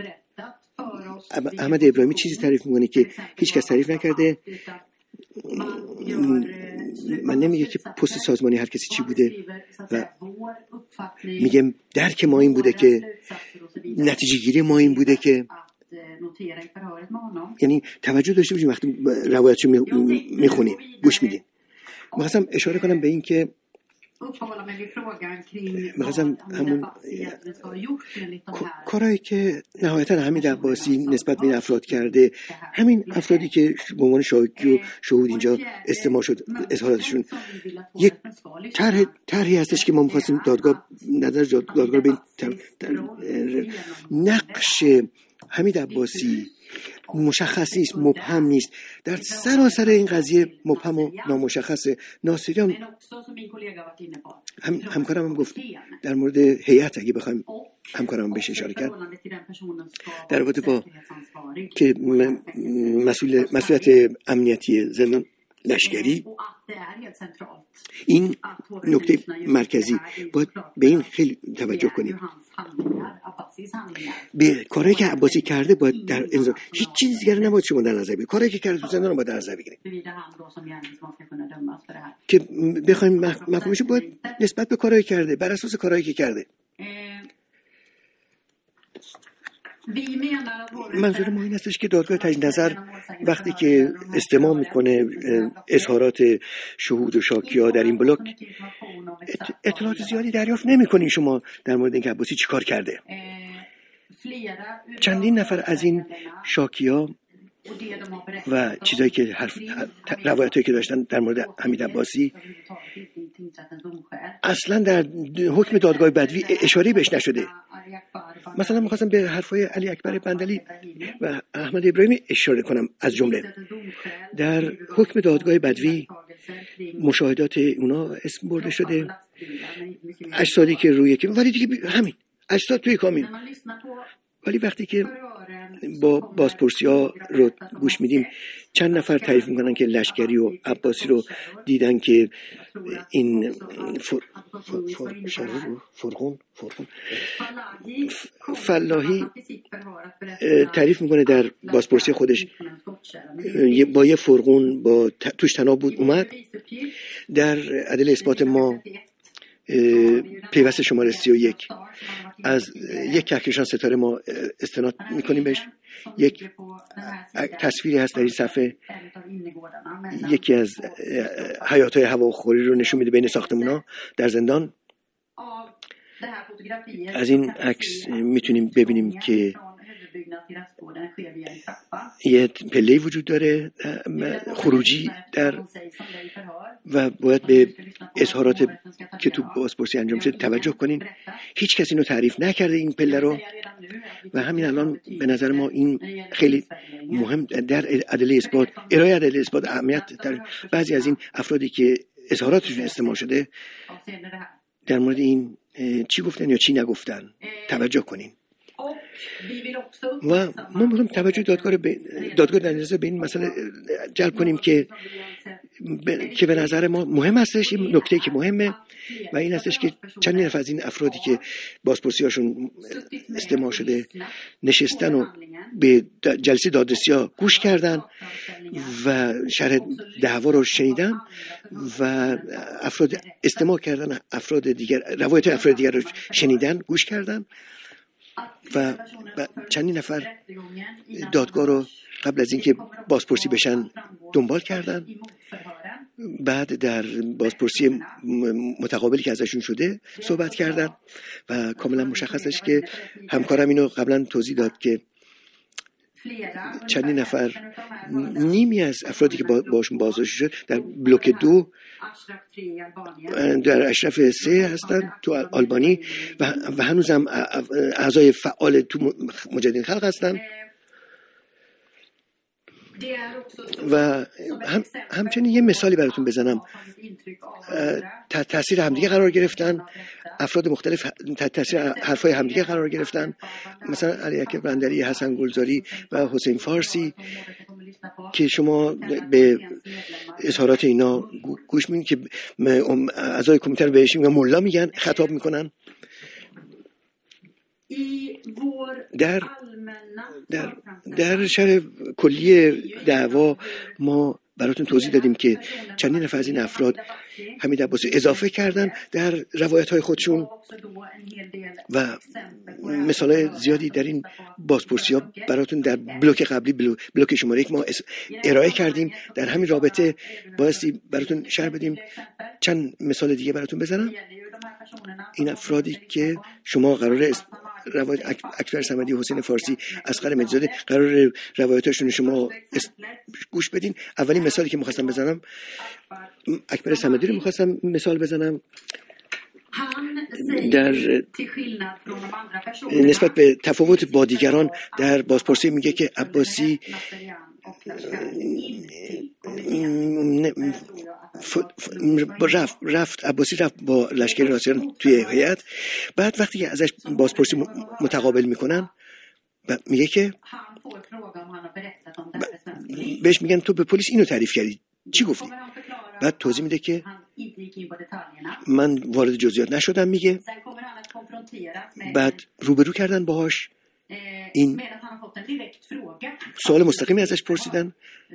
Speaker 2: احمد ابراهیمی چیزی تعریف میکنه که هیچ کس تعریف نکرده. من نمیگه که پست سازمانی هر کسی چی بوده و میگم درک ما این بوده که نتیجه گیری ما این بوده که یعنی توجه داشته باشیم وقتی روایتشو میخونیم گوش میدیم. میخواستم اشاره کنم به این که میخواستم همون کارهایی که نهایتا حمید عباسی نسبت به این افراد کرده، همین افرادی که به عنوان شاهد و شهود اینجا استماع شد اظهاراتشون، یک طرح طرحی هستش که ما میخواستیم دادگاه نظر دادگاه به نقش حمید عباسی مشخص نیست، مبهم نیست، در سراسر این قضیه مبهم و نامشخصه. ناصریان هم همکارم هم گفت در مورد هیئت اگه بخوایم همکارم بهش اشاره کرد در رابطه با که مسئول مسئولیت امنیتی زندان لشکری، این نکته مرکزی باید به این خیلی توجه کنیم. به کاری که عباسی کرده باید در انظار هیچ چیز دیگر نباید شما در نظر بگیرید. کاری که کرده تو زندان باید در نظر بگیرید که بخوایم مفهومش باید نسبت به کاری کرده بر اساس کاری که کرده. منظور ما این هستش که دادگاه تجدید نظر وقتی که استماع میکنه اظهارات شهود و شاکی‌ها در این بلاک، اطلاعات زیادی دریافت نمیکنین شما در مورد اینکه عباسی چیکار کرده. چندین نفر از این شاکی‌ها و چیزایی که حرف روایتایی که داشتن در مورد حمید عباسی اصلا در حکم دادگاه بدوی اشاره بهش نشده. مثلا می‌خواستم به حرفای علی اکبر بندلی و احمد ابراهیمی اشاره کنم. از جمله در حکم دادگاه بدوی مشاهدات اونا اسم برده شده، اجسادی که روی که ولی دیگه همین اجساد توی کامین. ولی وقتی که با بازپرسی ها رو گوش میدیم چند نفر تعریف میکنن که لشکری و عباسی رو دیدن که این فرغون فرغون فلاحی تعریف میکنه در بازپرسی خودش با یه فرغون با توش تناب بود اومد. در عدل اثبات ما پیوست شماره سی و یک از یک کهکشان ستاره ما استناد میکنیم بهش. یک تصویری هست در این صفحه، یکی از حیاتهای هواخوری رو نشون میده بین ساختمونا در زندان. از این عکس میتونیم ببینیم که یه پله‌ای وجود داره خروجی در و باید به اظهارات که تو بازپرسی انجام شده توجه کنین. هیچ کسی اینو تعریف نکرده این پله رو و همین الان به نظر ما این خیلی مهم در ادله اثبات، ارائه ادله اثبات اهمیت در بعضی از این افرادی که اظهاراتشون استماع شده در مورد این چی گفتن یا چی نگفتن توجه کنین. و ما میخوایم توجه دادگاه به دادگاه در نظر به این مسئله جلب کنیم که ب... که به نظر ما مهم هستش. این نکته که مهمه و این هستش که چند نفر از این افرادی که بازپرسی هاشون استماع شده نشستن و به جلسه دادرسی ها گوش کردن و شرح دعوا رو شنیدن و افراد استماع کردن، افراد دیگر روایت افراد دیگر رو شنیدن، گوش کردن و چندین نفر دادگاه رو قبل از اینکه بازپرسی بشن دنبال کردن. بعد در بازپرسی متقابلی که ازشون شده صحبت کردن و کاملا مشخصش که همکارم اینو قبلا توضیح داد که چندین نفر، نیمی از افرادی که باشون بازداشت شد در بلوک دو در اشرف سه هستن تو آلبانی و, و هنوز هم اعضای فعال تو مجاهدین خلق هستن و هم همچنین یه مثالی براتون بزنم. تحت تاثیر همدیگه قرار گرفتن، افراد مختلف تحت تاثیر حرفای همدیگه قرار گرفتن، مثلا علی اکبر بندری، حسن گلزاری و حسین فارسی که شما به اظهارات اینا گوش میدین که اعضای کمیته رو بهش میگن ملا، میگن خطاب میکنن در در در شرح کلی دعوا ما براتون توضیح دادیم که چندین نفر از این افراد حمید عباسی اضافه کردن در روایت‌های خودشون و مثالای زیادی در این بازپرسی‌ها براتون در بلوک قبلی بلوک شماره یک ما ارائه کردیم. در همین رابطه بایستی براتون شرح بدیم. چند مثال دیگه براتون بزنم. این افرادی که شما قراره روایت اکبر صمدی، حسین فارسی، اصغر مهدی‌زاده قرار روایتاشون شما گوش بدین. اولین مثالی که می‌خواستم بزنم اکبر صمدی رو می‌خواستم مثال بزنم. در نسبت به تفاوت با دیگران در بازپرسی میگه که عباسی رفت رفت عباسی رفت با لشکر راسیان توی هیئت. بعد وقتی که ازش بازپرسی متقابل میکنن میگه که بهش میگن تو به پلیس اینو تعریف کردی، چی گفتی؟ بعد توضیح میده که من وارد جزئیات نشدم. میگه بعد روبرو کردن باهاش، این سوال مستقیمی ازش پرسیدن.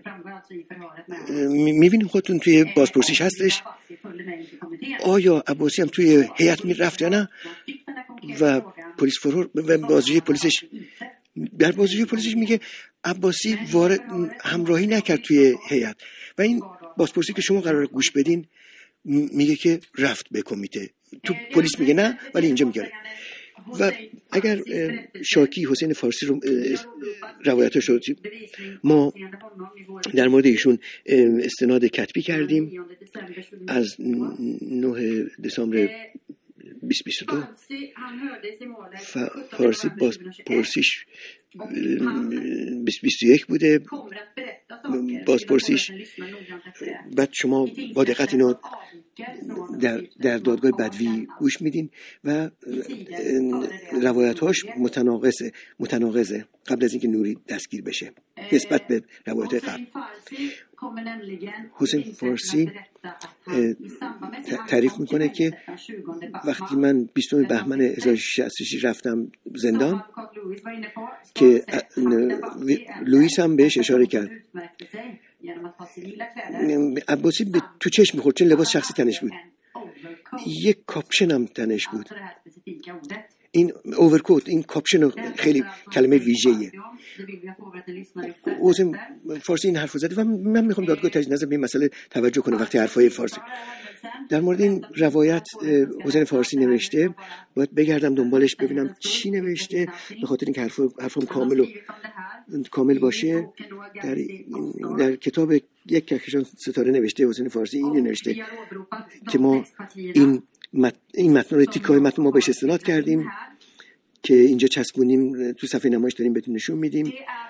Speaker 2: میبینیم خودتون توی بازپرسیش هستش آیا عباسی هم توی هیئت میرفت یا نه و پلیس فرور و بازجوی پلیسش در بازجوی پلیسش میگه عباسی وارد همراهی نکرد توی هیئت و این بازپرسی که شما قراره گوش بدین میگه که رفت به کمیته. تو پلیس میگه نه ولی اینجا میگه. و اگر شاکی حسین فارسی رو روایتش رو ما در مورد ایشون استناد کتبی کردیم از نه دسامبر بیست بیست و دو. فارسی باز پرسیش بیست بیست و یک بوده بازپرسیش. بعد شما با دقت اینو در, در دادگاه بدوی گوش میدین و روایت‌هاش متناقضه متناقضه قبل از اینکه نوری دستگیر بشه نسبت به روایت‌های قبل. حسین فارسی تعریف میکنه که وقتی من بیستم بهمن هزار و ششصد و شصت و شش رفتم زندان که لوئیس هم بهش اشاره کرد، عباسی به تو چشم میخورد چون لباس شخصی تنش بود، یک کاپشن هم تنش بود. این اوورکوت، این کاپشن خیلی کلمه ویژه‌ایه. حسین فارسی این حرفو زده و من میخوام دادگاه تجدید نظر به این مسئله توجه کنه. وقتی حرفای فارسی در مورد این روایت حسین فارسی نوشته باید بگردم دنبالش ببینم چی نوشته به خاطر اینکه حرف حرفم کامل و کامل باشه. در در کتاب یک کهکشان ستاره نوشته حسین فارسی این نوشته که ما این مت... این متن رو تیکای متن ما بهش استناد کردیم که اینجا چسبونیم تو صفحه نمایش داریم بهتون نشون میدیم.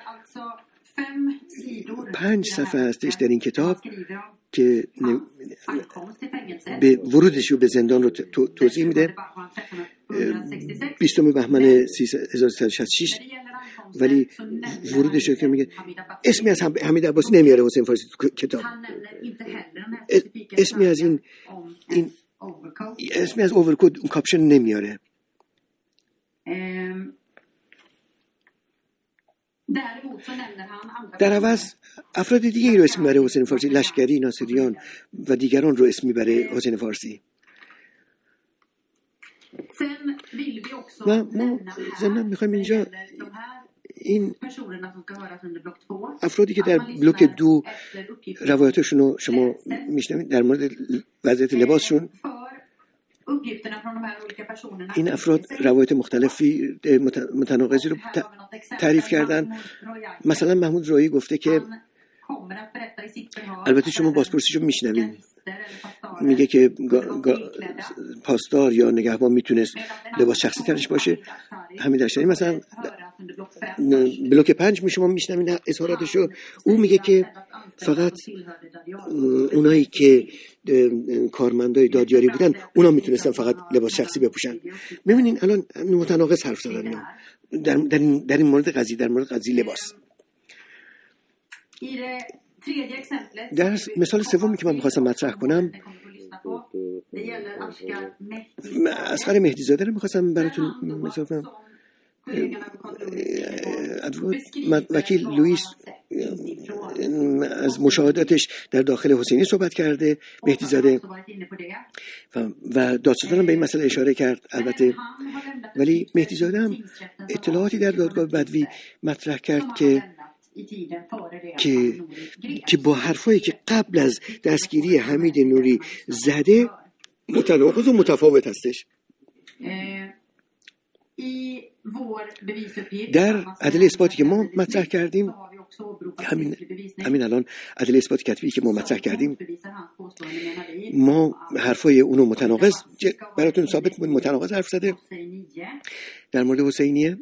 Speaker 2: پنج صفحه هستش در این کتاب که به ورودش رو به زندان رو تو... توضیح میده. بیستم بهمن هزار و سیصد و شصت و شش ولی ورودش رو که میگه اسمی از حمید عباسی نمیاره حسین فارسی تو کتاب، اسمی از این این اسمی از اوورکوت اون کاپشن نمیاره. در عوض افراد دیگه ای رو اسم میبره حسین فارسی، لشکری، ناصریان و دیگران رو اسم میبره حسین فارسی. و ما ضمن میخوایم اینجا این افرادی که در بلوک دو روایتشون رو شما میشنوید در مورد وضعیت لباسشون، این افراد روایت مختلفی متناقضی رو تعریف کردن. مثلا محمود رایی گفته که البته شما بازپرسیشو میشنوید میگه که گا، گا، پاسدار یا نگهبان میتونست لباس شخصی ترش باشه. همین داشتنی مثلا بلوک پنج می شما میشنوید اظهاراتشو، او میگه که فقط اونایی که کارمندای دادیاری بودن اونا میتونستن فقط لباس شخصی بپوشن. میبینین الان متناقض حرف زدن در در این در این مورد قضیه در مورد قضیه لباس. در مثال سومی که من می‌خواستم مطرح کنم اصغر مهدی‌زاده رو می‌خواستم براتون مثال کنم وکیل لوئیس از مشاهداتش در داخل حسینی صحبت کرده، مهدی زاده، و دادستان هم به این مسئله اشاره کرد البته، ولی مهدی زاده هم اطلاعاتی در دادگاه بدوی مطرح کرد که که که با حرفایی که قبل از دستگیری حمید نوری زده متناقض و متفاوت هستش. در ادله اثباتی که ما مطرح کردیم، همین همین الان ادله اثباتی کتبی که ما مطرح کردیم، ما حرفای اونو متناقض براتون ثابت بود، متناقض حرف زده در مورد حسینیه.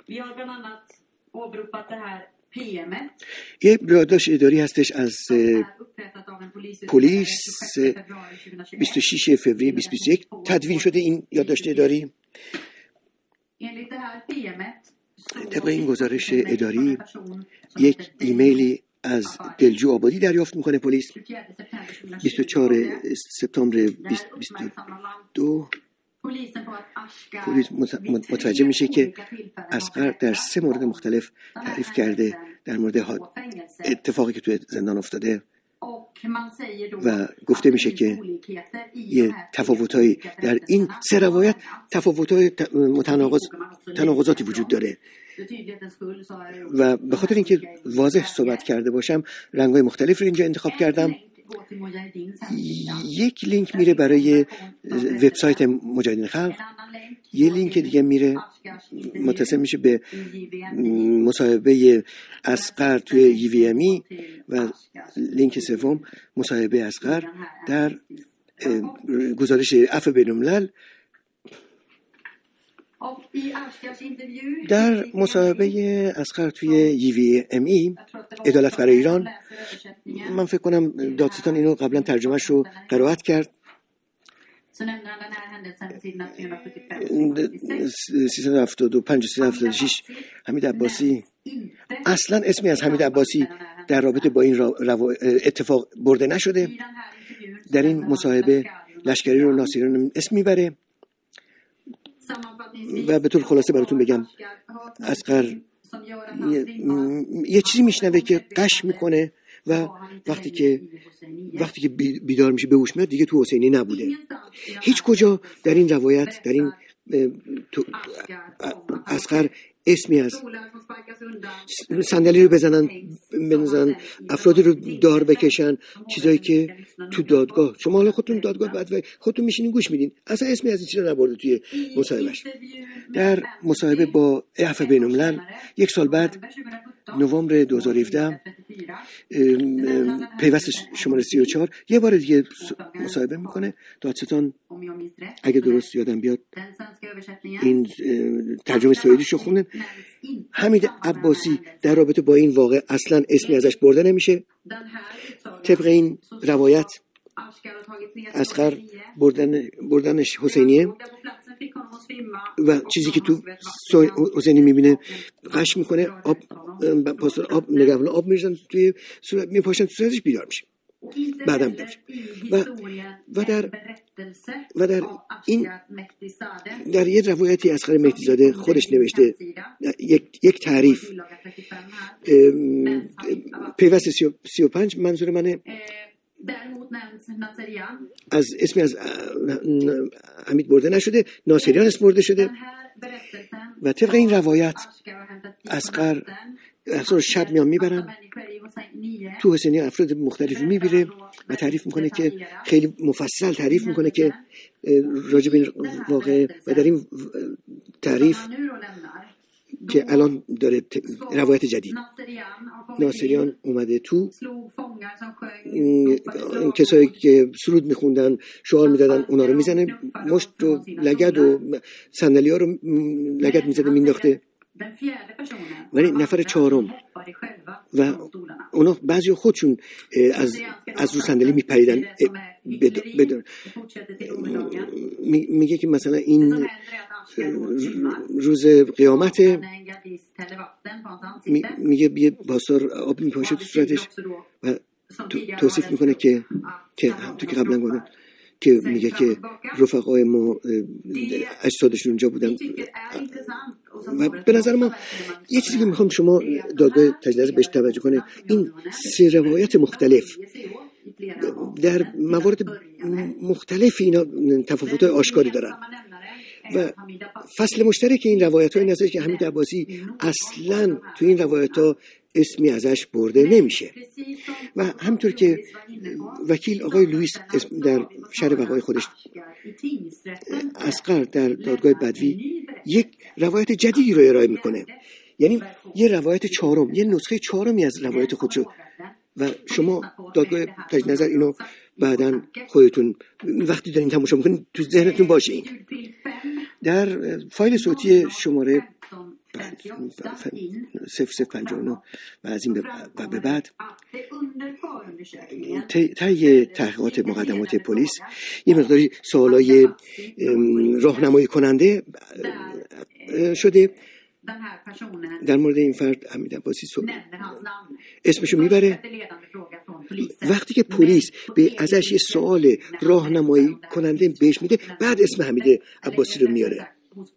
Speaker 2: یه یادداشت اداری هستش از پلیس بیست و شش فوریه بیست و بیست و یک تدوین شده. این یادداشت اداری طبق این گزارش اداری یک ایمیلی از دلجو آبادی دریافت میکنه پلیس. بیست و چهارم سپتامبر بیست و بیست و دو پلیس متوجه میشه که اصغر در سه مورد مختلف تعریف کرده در مورد اتفاقی که توی زندان افتاده و گفته میشه که یه تفاوتایی در این سه روایت، تفاوت‌های متناقض تناقضاتی وجود داره و به خاطر اینکه واضح صحبت کرده باشم رنگ‌های مختلف رو اینجا انتخاب کردم. یک لینک میره برای وبسایت مجاهدین خلق، یه لینک دیگه میره متصل میشه به مصاحبه اصغر توی یو وی ام ای و لینک سوم مصاحبه اصغر در گزارش عفو بین‌الملل. در مصاحبه اصغر توی یو وی ام ای عدالت برای ایران، من فکر کنم دادستان اینو قبلا ترجمهش رو قرائت کرد، سیصد و هفتاد و پنج و سیصد و هفتاد و شش حمید عباسی، اصلا اسمی از حمید عباسی در رابطه با این اتفاق برده نشده. در این مصاحبه لشکری رو ناصریان اسم میبره و به طور خلاصه براتون بگم اصغر یه, یه چیزی میشنوه که قش میکنه و وقتی که وقتی که بیدار میشه به هوش میاد دیگه تو حسینی نبوده. هیچ کجا در این روایت در این اصغر اسمی از صندلی رو بزنن بزنن افرادی رو دار بکشن، چیزایی که تو دادگاه شما حالا خودتون دادگاه بعد خودتون میشینین گوش میدین، اصلا اسمی از این چیزا نبرده توی مصاحبهش. در مصاحبه با عفو بین‌الملل یک سال بعد نوامبر دو هزار و هفده پیوست شماره سی و چهار یه بار دیگه مصاحبه میکنه. دادستان اگه درست یادم بیاد این ترجمه سوئدیشو خوندن. حمید عباسی در رابطه با این واقع اصلا اسمی ازش برده نمیشه. طبق این روایت اصغر بردن بردنش حسینیه و چیزی که تو حسینی میبینه قش میکنه، آب پاس آب نگهبان آب میریزن توی صورت، میپاشن تو صورتش، بیدار میشه. بعدم بیدار میشه. و و در و در این در یه روایتی اصغر مهدی زاده خودش نوشته یک یک تعریف پیوست سی و پنج منظور منه از اسمی از حمید برده نشده، ناصریان اسم برده شده و طبق این روایت اصغر اصلا شب میان میبرن تو حسینی افراد مختلفی میبیره و تعریف میکنه که خیلی مفصل تعریف میکنه که راجب این واقع و در این تعریف که الان داره روایت جدید ناصریان اومده تو، این کسایی که سرود میخوندن شعار میدادن اونا رو میزنه، مشت و لگد و صندلی ها رو لگد میزده مینداخته. ولی نفر چهارم و اونا بعضی خودشون از از رو صندلی میپریدن بدون میگه که مثلا این روز قیامت میگه یه باستار آب میپاشه تو صورتش و توصیف میکنه که که تو که قبلا گفتم که میگه که رفقای ما اجسادشون اونجا بودن. و به نظر ما یه چیزی که میخوام شما دادگاه تجدید نظر بهش توجه کنه، این سه روایت مختلف در موارد مختلف اینا تفاوت‌های آشکاری دارن و فصل مشترک این روایت‌ها این است که حمید عباسی اصلاً تو این روایت‌ها اسمی ازش برده نمیشه و همطور که وکیل آقای لوئیس در شرح وقایع خودش اصغر در دادگاه بدوی یک روایت جدیدی رو ارائه میکنه، یعنی یه روایت چهارم، یه نسخه چهارمی از روایت خودشو، و شما دادگاه تجدید نظر اینو بعداً خودتون وقتی دارین تماشا میکنین تو ذهنتون باشه. این در فایل صوتی شماره صفر صفر پنجاه و نه و از این به بعد طی تحقیقات مقدمات پلیس یه مقداری سوالای راهنمایی کننده شده در مورد این فرد. حمید عباسی اسمشو میبره. وقتی که پلیس به ازش یه سوال راهنمایی کننده بهش میده، بعد اسم حمید عباسی رو میاره.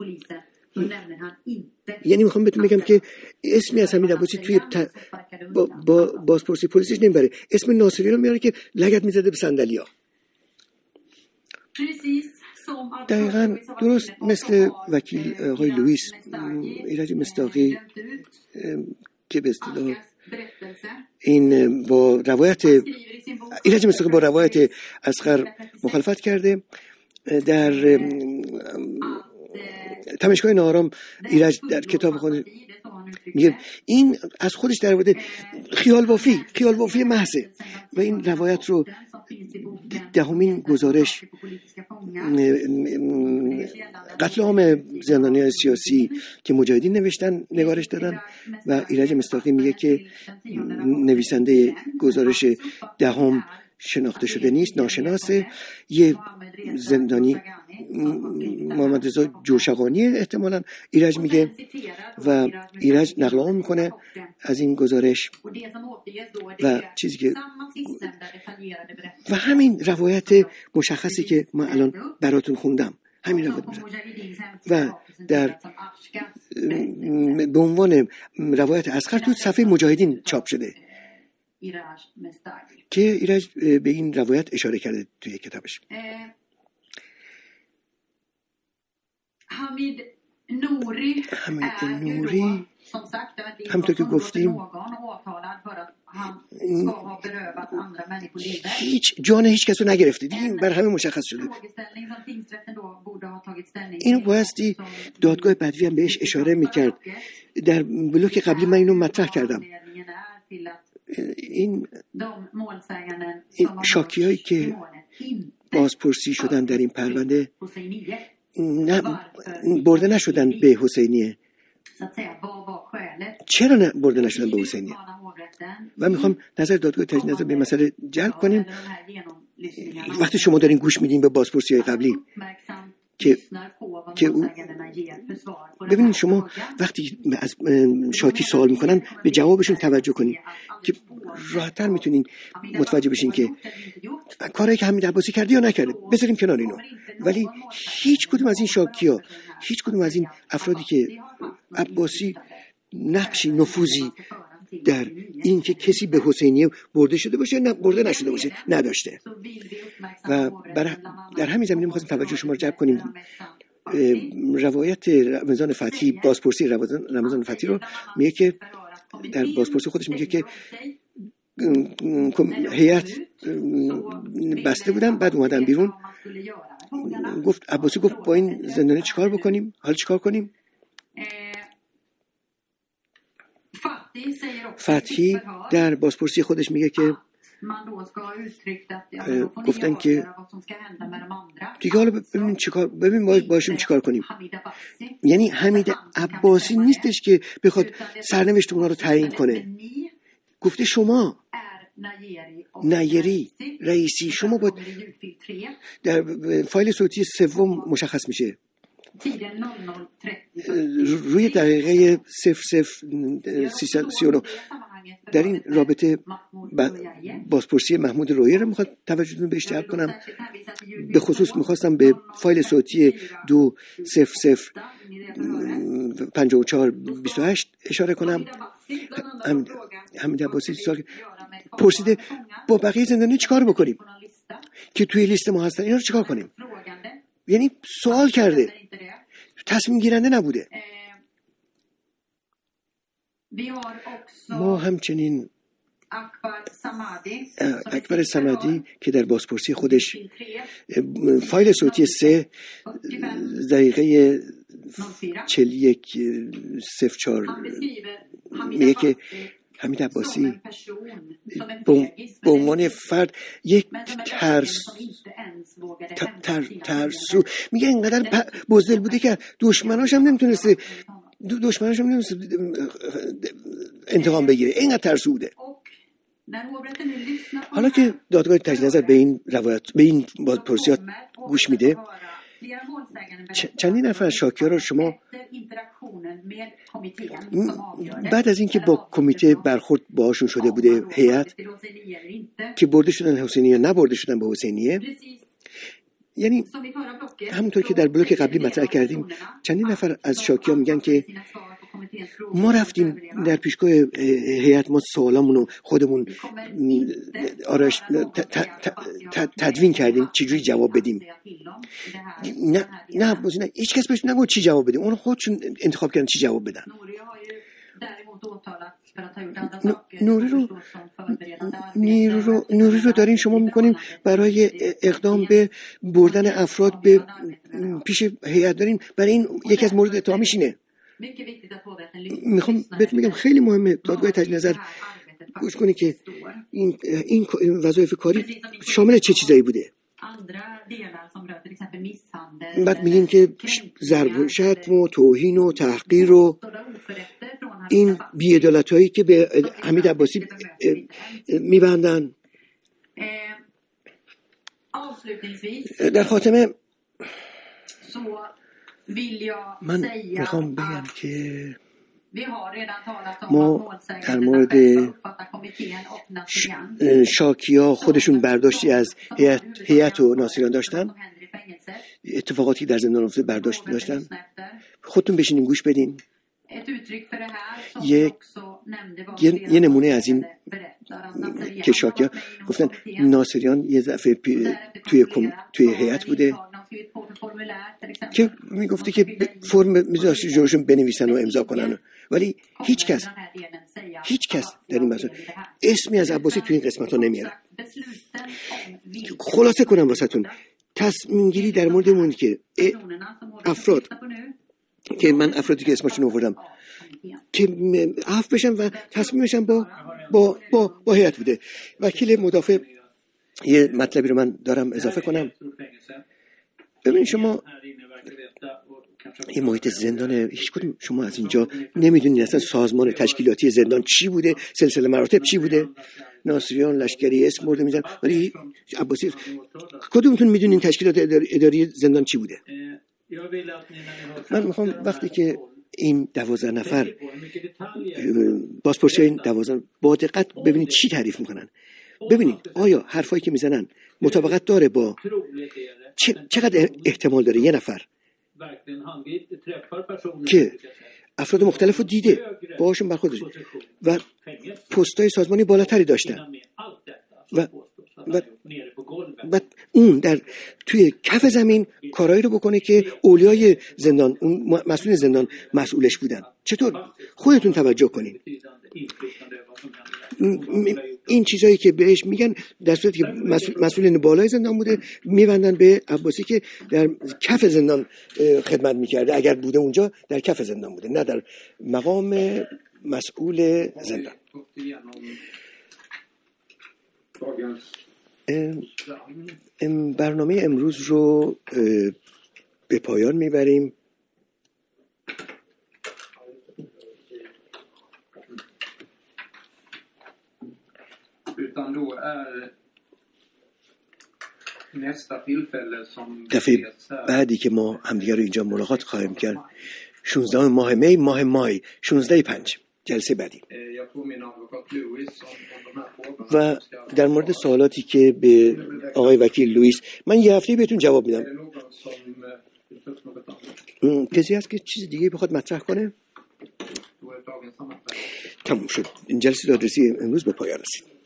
Speaker 2: یعنی میخوام بهتون بگم که اسمی از حمید عباسی توی ت... با, با بازپرسی پلیسش نمیبره، اسم ناصری رو میاره که لگد میزده به صندلی‌ها. دقیقاً درست مثل وکیل آقای لوئیس، ایرج مصداقی که به اصطلاح این با روایت ایرج مصداقی با روایت اصغر مخالفت کرده. در تماشاگاه نارام ایرج در کتاب خود میگه این از خودش در مورد خیال بافی خیال بافی محضه و این روایت رو دهمین گزارش قتل عام زندانیان سیاسی که مجاهدین نوشتن نگارش دادن و ایرج مصداقی میگه که نویسنده گزارش دهم شناخته شده نیست، ناشناسه، یه زندانی محمد رضا جوشقانی احتمالاً ایرج میگه و ایرج نقل قول میکنه از این گزارش و چیزی که و همین روایت مشخصی که من الان براتون خوندم، همین روایت و در به عنوان روایت اصغر تو صفحه مجاهدین چاپ شده که ایرج به این روایت اشاره کرده توی کتابش.
Speaker 5: حمید نوری
Speaker 2: حمید نوری همطور که گفتیم هیچ جان هیچ کس رو نگرفته دیگه، بر همه مشخص شده. اینو بایستی دادگاه بدوی هم بهش اشاره میکرد. در بلوک قبلی من اینو مطرح کردم. این, این شاکی هایی که بازپرسی شدن در این پرونده نه برده نشدن به حسینیه. چرا نه برده نشدن به حسینیه؟ و میخوام نظر دادگاه تجدید نظر به مسئله جلب کنیم. وقتی شما دارین گوش میدین به بازپرسی های قبلی که که او ببینید، شما وقتی از شاکی سوال میکنن به جوابشون توجه کنین که راحت‌تر میتونین متوجه بشین که کاری که حمید عباسی کرده یا نکرده بذاریم کنار اینو. ولی هیچ کدوم از این شاکی‌ها، هیچ کدوم از این افرادی که عباسی نقشی نفوذی در این که کسی به حسینیه برده شده باشه نه برده نشده باشه نداشته. و در همین زمینه می‌خواستیم توجه شما رو جلب کنیم. روایت رمضان فتحی، بازپرسی رمضان فتحی رو میگه که در بازپرسی خودش میگه که هیئت بسته بودن، بعد اومدن بیرون. گفت عباسی گفت با این زندانی چیکار بکنیم؟ حالا چیکار کنیم؟ فتحی در بازپرسی خودش میگه که گفتن که دیگه حالا ببین چیکار ببین ما باشیم چیکار کنیم. یعنی حمید عباسی نیستش که بخواد سرنوشت اونا رو تعیین کنه. گفته شما نیری رئیسی شما باید در فایل صوتی سوم مشخص میشه روی دقیقه صفر صفر سی و نه در این رابطه بازپرسی محمود رویه رو میخواد توجهتون بهش جلب کنم. به خصوص میخواستم به فایل صوتی دو صفر صفر پنجاه و چهار بیست و هشت اشاره کنم. حمید عباسی سال پرسیده با بقیه زندانی چیکار بکنیم که توی لیست ما هستن، اینا رو چیکار کنیم؟ یعنی سوال کرده، تصمیم گیرنده نبوده. ما همچنین اکبر صمدی که در بازپرسی خودش فایل صوتی سه دقیقه چهل و یک صفر چهار میگه که حمید عباسی به عنوان فرد یک ترس تر ترسو میگه اینقدر بزدل بوده که دشمناش هم نمیتونسته دشمناش هم نمیتونسته انتقام بگیره، اینقدر ترسو بوده. حالا که دادگاه تجدید نظر به این روایت به این بازپرسیات گوش میده، چندین نفر از شاکی‌ها رو شما بعد از اینکه با کمیته برخورد باهاشون شده بوده، هیئت که برده شدن حسینیه نبرده شدن به حسینیه، یعنی همونطور که در بلوک قبلی مطرح کردیم، چندین نفر از شاکی‌ها میگن که ما رفتیم در پیشگاه هیئت، ما سوالامونو خودمون آرش تدوین کردیم چجوری جواب بدیم. نه نه نه هیچ کس بهش نگو چی جواب بدیم، اون خودشون انتخاب کردن چی جواب بدن. نوری رو نوری رو نوری رو دارین شما میکنیم برای اقدام به بردن افراد به پیش هیئت، دارین برای این یکی از مورد اتهامش اینه. میخوام بهت میگم خیلی مهمه دادگاه تجدید نظر گوش کنی که این این وظایف کاری شامل چه چیزایی بوده. بعد میگیم که ضرب و شتم و توهین و تحقیر و این بی‌عدالتایی که به حمید عباسی میبندن. در خاتمه من میخوام بگم که ما در مورد شاکی‌ها خودشون برداشتی از هیئت و ناصریان داشتن، اتفاقاتی در زندان افتاده برداشت داشتن. خودتون بشینین گوش بدین. یک یه نمونه از این که شاکی‌ها گفتن ناصریان یه دفعه توی توی هیئت بوده که میگفته که فرم میذاشت جورشون بنویسن و امضا کنن، ولی هیچ کس هیچ کس در این مسئله اسمی از عباسی توی این قسمت ها نمیاره. خلاصه کنم واسهتون، تصمیم گیری در مورد اون که افراد که من افرادی که اسمشون آوردم که عفو بشن و تصمیمشون با با با با هیئت بوده. وکیل مدافع یه مطلبی رو من دارم اضافه کنم. ببین شما این محیط زندان، هیچ کدوم شما از اینجا نمیدونید اصلا سازمان تشکیلاتی زندان چی بوده، سلسله مراتب چی بوده. ناصریان لشکری اسم برده میزن، ولی عباسی کدومتون میدونین تشکیلات اداری زندان چی بوده؟ من میخوام وقتی که این دوازده نفر بازپرسی این دوازده با دقت ببینید چی تعریف میکنن، ببینید آیا حرفایی که میزنن مطابقت داره با چقدر احتمال داره یه نفر که افراد مختلف رو دیده باهاشون برخورد داشته و پستای سازمانی بالاتری داشتن و و بعد اون در توی کف زمین کارایی رو بکنه که اولیای زندان، اون مسئول زندان مسئولش بودن. چطور؟ خودتون توجه کنین. این چیزایی که بهش میگن در صورتی که مسئولین بالای زندان بوده میبندن به عباسی که در کف زندان خدمت میکرده، اگر بوده اونجا در کف زندان بوده، نه در مقام مسئول زندان. برنامه امروز رو به pågående میبریم. دفعه بعدی که ما همدیگه رو اینجا ملاقات خواهیم کرد شانزده ماه می ماه مای شانزده پنج جلسه بعدی.
Speaker 1: Jag påminner advokat Lewis om, om de här frågorna.
Speaker 2: و در مورد سوالاتی که به آقای وکیل لوئیس من یه هفته بهتون جواب
Speaker 1: Är
Speaker 2: میدم.
Speaker 1: det någon som eh, vill ta upp något annat?
Speaker 2: م، کسی هست که چیز دیگه بخواد مطرح کنه؟
Speaker 1: Då är dagens sammanträde.
Speaker 2: تموم شد. این جلسه دادرسی امروز به پایان رسید.